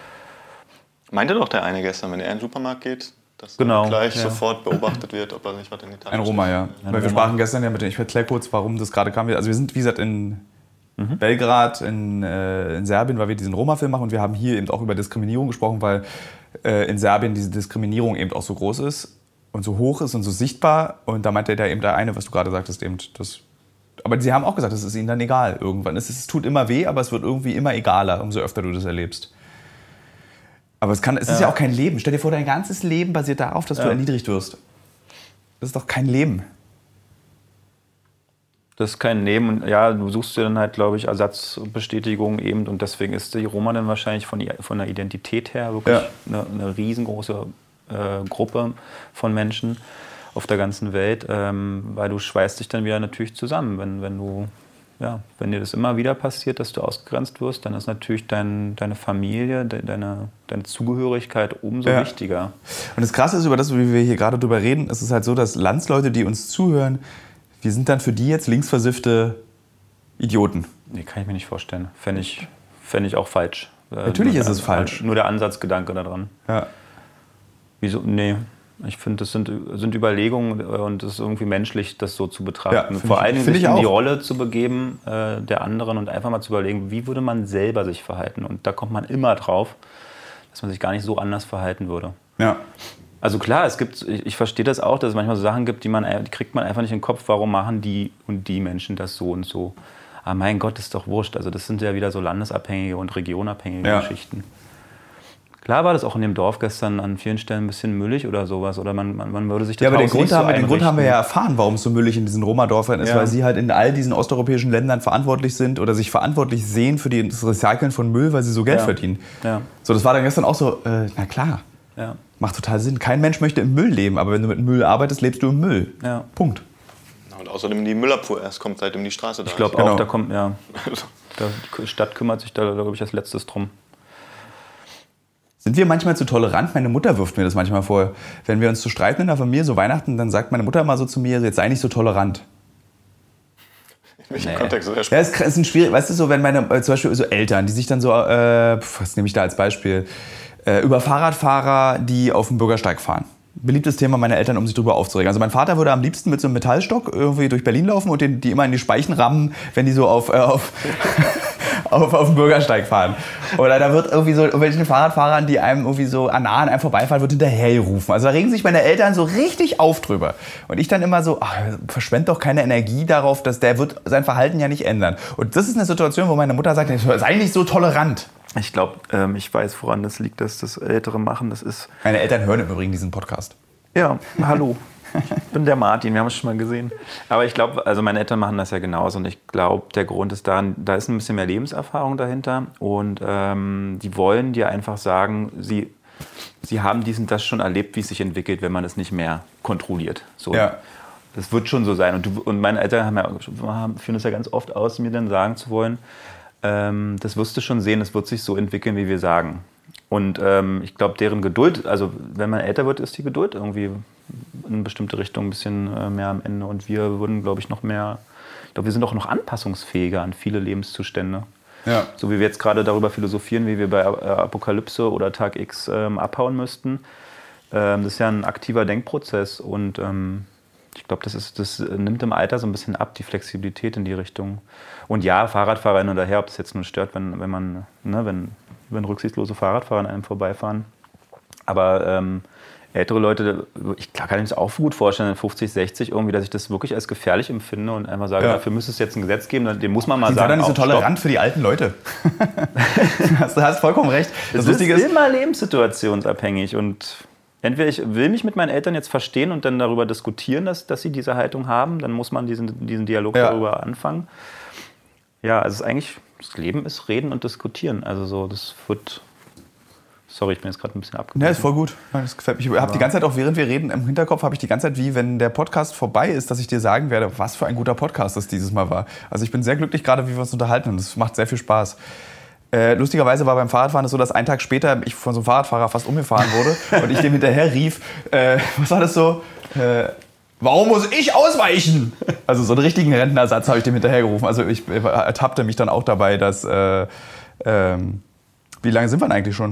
Meinte doch der eine gestern, wenn er in den Supermarkt geht, dass Genau, er gleich ja. sofort beobachtet wird, ob er nicht was in die Tasche Ein Roma, ja. Ein Weil wir Roma. sprachen gestern ja mit, ich erkläre kurz, warum das gerade kam. Also wir sind, wie gesagt, in Belgrad, in, äh, in Serbien, weil wir diesen Roma-Film machen und wir haben hier eben auch über Diskriminierung gesprochen, weil äh, in Serbien diese Diskriminierung eben auch so groß ist und so hoch ist und so sichtbar. Und da meinte der eben der eine, was du gerade sagtest, eben das. Aber sie haben auch gesagt, es ist ihnen dann egal irgendwann. Es, ist, es tut immer weh, aber es wird irgendwie immer egaler, umso öfter du das erlebst. Aber es, kann, es ist ja auch kein Leben. Stell dir vor, dein ganzes Leben basiert darauf, dass du Ja. erniedrigt wirst. Das ist doch kein Leben. Das ist kein Leben. Und ja, du suchst dir dann halt, glaube ich, Ersatzbestätigung eben. Und deswegen ist die Roma dann wahrscheinlich von, i- von der Identität her wirklich Ja. eine, eine riesengroße äh, Gruppe von Menschen auf der ganzen Welt. Ähm, weil du schweißt dich dann wieder natürlich zusammen. Wenn, wenn, du, ja, wenn dir das immer wieder passiert, dass du ausgegrenzt wirst, dann ist natürlich dein, deine Familie, de, deine, deine Zugehörigkeit umso Ja. wichtiger. Und das Krasse ist, über das, wie wir hier gerade drüber reden, es ist halt so, dass Landsleute, die uns zuhören, wir sind dann für die jetzt linksversiffte Idioten. Nee, kann ich mir nicht vorstellen. Fände ich, fänd ich auch falsch. Äh, Natürlich nur ist es der- falsch. Nur der Ansatzgedanke daran. Ja. Wieso? Nee. Ich finde, das sind, sind Überlegungen und es ist irgendwie menschlich, das so zu Ja, betrachten. find Vor ich- allen Dingen find sich ich in die auch. Rolle zu begeben äh, der anderen und einfach mal zu überlegen, wie würde man selber sich verhalten. Und da kommt man immer drauf, dass man sich gar nicht so anders verhalten würde. Ja. Also klar, es gibt, ich, ich verstehe das auch, dass es manchmal so Sachen gibt, die, man, die kriegt man einfach nicht in den Kopf, warum machen die und die Menschen das so und so. Aber mein Gott, das ist doch wurscht. Also das sind ja wieder so landesabhängige und regionabhängige Ja. Geschichten. Klar war das auch in dem Dorf gestern an vielen Stellen ein bisschen müllig oder sowas. Oder man, man, man würde sich das Ja, aber den Haus Grund, nicht so haben, wir- den Grund haben wir ja einrichten. erfahren, warum es so müllig in diesen Roma-Dörfern ist, Ja. weil sie halt in all diesen osteuropäischen Ländern verantwortlich sind oder sich verantwortlich sehen für die- das Recyceln von Müll, weil sie so Geld Ja. verdienen. Ja. So, das war dann gestern auch so, äh, na klar, Ja. macht total Sinn. Kein Mensch möchte im Müll leben, aber wenn du mit Müll arbeitest, lebst du im Müll. Ja. Punkt. Und außerdem die Müllabfuhr erst kommt, seitdem die Straße da Ich glaube ist. Genau. auch, da kommt, ja, da, die Stadt kümmert sich da, glaube ich, als letztes drum. Sind wir manchmal zu tolerant? Meine Mutter wirft mir das manchmal vor. Wenn wir uns zu streiten in der Familie, so Weihnachten, dann sagt meine Mutter immer so zu mir, jetzt sei nicht so tolerant. In welchem Nee. Kontext ist das? Ja, es ist ein schwierig, weißt du, so wenn meine, äh, zum Beispiel so Eltern, die sich dann so, äh, pf, was nehme ich da als Beispiel, äh, über Fahrradfahrer, die auf dem Bürgersteig fahren. Beliebtes Thema meiner Eltern, um sich darüber aufzuregen. Also mein Vater würde am liebsten mit so einem Metallstock irgendwie durch Berlin laufen und den, die immer in die Speichen rammen, wenn die so auf, äh, auf, auf, auf dem Bürgersteig fahren. Oder da wird irgendwie so irgendwelchen Fahrradfahrern, die einem irgendwie so an nah an einem vorbeifahren, wird hinterhergerufen. Also da regen sich meine Eltern so richtig auf drüber. Und ich dann immer so, ach, verschwend doch keine Energie darauf, dass der wird sein Verhalten ja nicht ändern. Und das ist eine Situation, wo meine Mutter sagt, sei nicht so tolerant. Ich glaube, ähm, ich weiß, woran das liegt, dass das Ältere machen. Das ist, Meine Eltern hören im Übrigen diesen Podcast. ja, hallo. Ich bin der Martin, wir haben es schon mal gesehen. Aber ich glaube, also meine Eltern machen das ja genauso und ich glaube, der Grund ist da, da ist ein bisschen mehr Lebenserfahrung dahinter und ähm, die wollen dir einfach sagen, sie, sie haben dies und das schon erlebt, wie es sich entwickelt, wenn man es nicht mehr kontrolliert. So. Ja. Das wird schon so sein. Und, du, und meine Eltern haben ja, haben, führen das ja ganz oft aus, mir dann sagen zu wollen, ähm, das wirst du schon sehen, es wird sich so entwickeln, wie wir sagen. Und ähm, ich glaube, deren Geduld, also wenn man älter wird, ist die Geduld irgendwie in eine bestimmte Richtung ein bisschen äh, mehr am Ende. Und wir würden, glaube ich, noch mehr, ich glaube, wir sind auch noch anpassungsfähiger an viele Lebenszustände. Ja. So wie wir jetzt gerade darüber philosophieren, wie wir bei Apokalypse oder Tag X ähm, abhauen müssten. Ähm, das ist ja ein aktiver Denkprozess und ähm, ich glaube, das, ist, das nimmt im Alter so ein bisschen ab, die Flexibilität in die Richtung. Und ja, Fahrradfahrer hin und her, ob es jetzt nur stört, wenn, wenn man, ne, wenn, wenn rücksichtslose Fahrradfahrer an einem vorbeifahren. Aber ähm, ältere Leute, ich klar, kann ich mir das auch gut vorstellen, fünfzig, sechzig irgendwie, dass ich das wirklich als gefährlich empfinde und einfach sage, ja. dafür müsste es jetzt ein Gesetz geben, dem muss man mal die sagen. Die sind dann nicht so tolerant stopp. Für die alten Leute. Du hast vollkommen recht. Das, das ist immer lebenssituationsabhängig und entweder ich will mich mit meinen Eltern jetzt verstehen und dann darüber diskutieren, dass, dass sie diese Haltung haben, dann muss man diesen, diesen Dialog ja. darüber anfangen. Ja, also es ist eigentlich, das Leben ist Reden und Diskutieren. Also so, das wird... Sorry, ich bin jetzt gerade ein bisschen abgekommen. Ja, ist voll gut. Das gefällt mich. Ich habe die ganze Zeit, auch während wir reden, im Hinterkopf habe ich die ganze Zeit, wie wenn der Podcast vorbei ist, dass ich dir sagen werde, was für ein guter Podcast das dieses Mal war. Also ich bin sehr glücklich gerade, wie wir uns unterhalten und das macht sehr viel Spaß. Äh, lustigerweise war beim Fahrradfahren es so, dass einen Tag später ich von so einem Fahrradfahrer fast umgefahren wurde und ich dem hinterher rief, äh, was war das so? Äh, Warum muss ich ausweichen? Also so einen richtigen Rentnersatz habe ich dem hinterhergerufen. Also ich ertappte mich dann auch dabei, dass... Äh, ähm, wie lange sind wir denn eigentlich schon?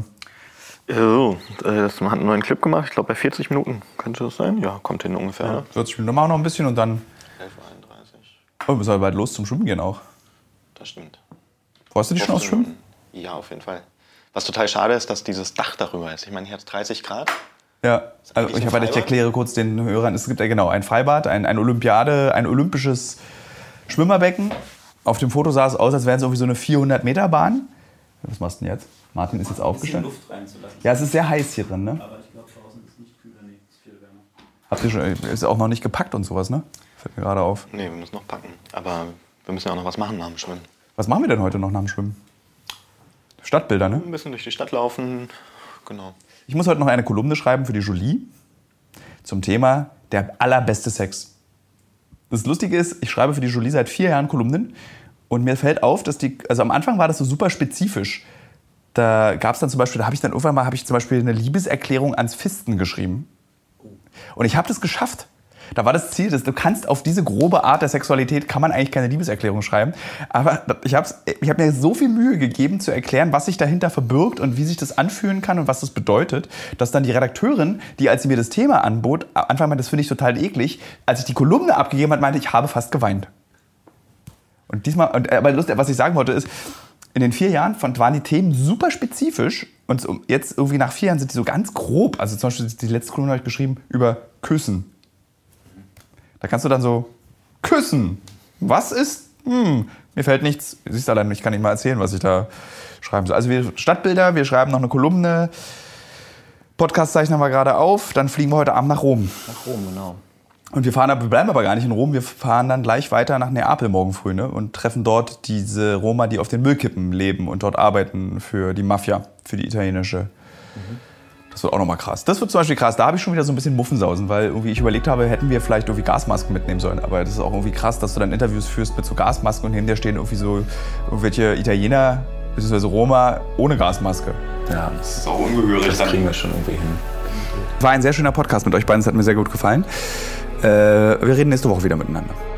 So, das, man hat einen neuen Clip gemacht. Ich glaube, bei vierzig Minuten könnte das sein. Ja, kommt hin ungefähr. Ja, vierzig Minuten, dann machen wir noch ein bisschen und dann... elf Uhr einunddreißig. Oh, wir müssen aber bald los zum Schwimmen gehen auch. Das stimmt. Freust du dich schon aufs Schwimmen? Ja, auf jeden Fall. Was total schade ist, dass dieses Dach darüber ist. Ich meine, hier hat es dreißig Grad. Ja, also ich, aber ich erkläre kurz den Hörern, es gibt ja genau ein Freibad, ein, ein Olympiade, ein olympisches Schwimmerbecken. Auf dem Foto sah es aus, als wäre es irgendwie so eine vierhundert Meter Bahn. Was machst du denn jetzt? Martin ist jetzt aufgestanden. Luft reinzulassen. Ja, es ist sehr heiß hier drin, ne? Aber ich glaube, draußen ist nicht kühler, nee, ist viel wärmer. Habt ihr schon, ist auch noch nicht gepackt und sowas, ne? Fällt mir gerade auf. Nee, wir müssen noch packen. Aber wir müssen ja auch noch was machen nach dem Schwimmen. Was machen wir denn heute noch nach dem Schwimmen? Stadtbilder, ne? Ein bisschen durch die Stadt laufen, genau. Ich muss heute noch eine Kolumne schreiben für die Julie zum Thema der allerbeste Sex. Das Lustige ist, ich schreibe für die Julie seit vier Jahren Kolumnen und mir fällt auf, dass die, also am Anfang war das so super spezifisch. Da gab es dann zum Beispiel, da habe ich dann irgendwann mal, habe ich zum Beispiel eine Liebeserklärung ans Fisten geschrieben. Und ich habe das geschafft. Da war das Ziel, dass du kannst auf diese grobe Art der Sexualität kann man eigentlich keine Liebeserklärung schreiben. Aber ich habe ich hab mir so viel Mühe gegeben zu erklären, was sich dahinter verbirgt und wie sich das anfühlen kann und was das bedeutet, dass dann die Redakteurin, die als sie mir das Thema anbot, Anfang meinte, das finde ich total eklig, als ich die Kolumne abgegeben habe, meinte, ich habe fast geweint. Und diesmal, und, aber lustig, was ich sagen wollte ist, in den vier Jahren waren die Themen super spezifisch und jetzt irgendwie nach vier Jahren sind die so ganz grob. Also zum Beispiel die letzte Kolumne habe ich geschrieben über Küssen. Da kannst du dann so, küssen. Was ist? Hm, mir fällt nichts. Du siehst allein, ich kann nicht mal erzählen, was ich da schreiben soll. Also wir Stadtbilder, wir schreiben noch eine Kolumne. Podcast zeichnen wir gerade auf. Dann fliegen wir heute Abend nach Rom. Nach Rom, genau. Und wir, fahren, wir bleiben aber gar nicht in Rom. Wir fahren dann gleich weiter nach Neapel morgen früh, ne? Und treffen dort diese Roma, die auf den Müllkippen leben und dort arbeiten für die Mafia, für die italienische. Mhm. Das wird auch nochmal krass. Das wird zum Beispiel krass. Da habe ich schon wieder so ein bisschen Muffensausen, weil irgendwie ich überlegt habe, hätten wir vielleicht irgendwie Gasmasken mitnehmen sollen. Aber das ist auch irgendwie krass, dass du dann Interviews führst mit so Gasmasken und neben dir stehen irgendwie so irgendwelche Italiener bzw. Roma ohne Gasmaske. Ja, das ist auch ungehörig. Das kriegen wir schon irgendwie hin. War ein sehr schöner Podcast mit euch beiden. Es hat mir sehr gut gefallen. Äh, wir reden nächste Woche wieder miteinander.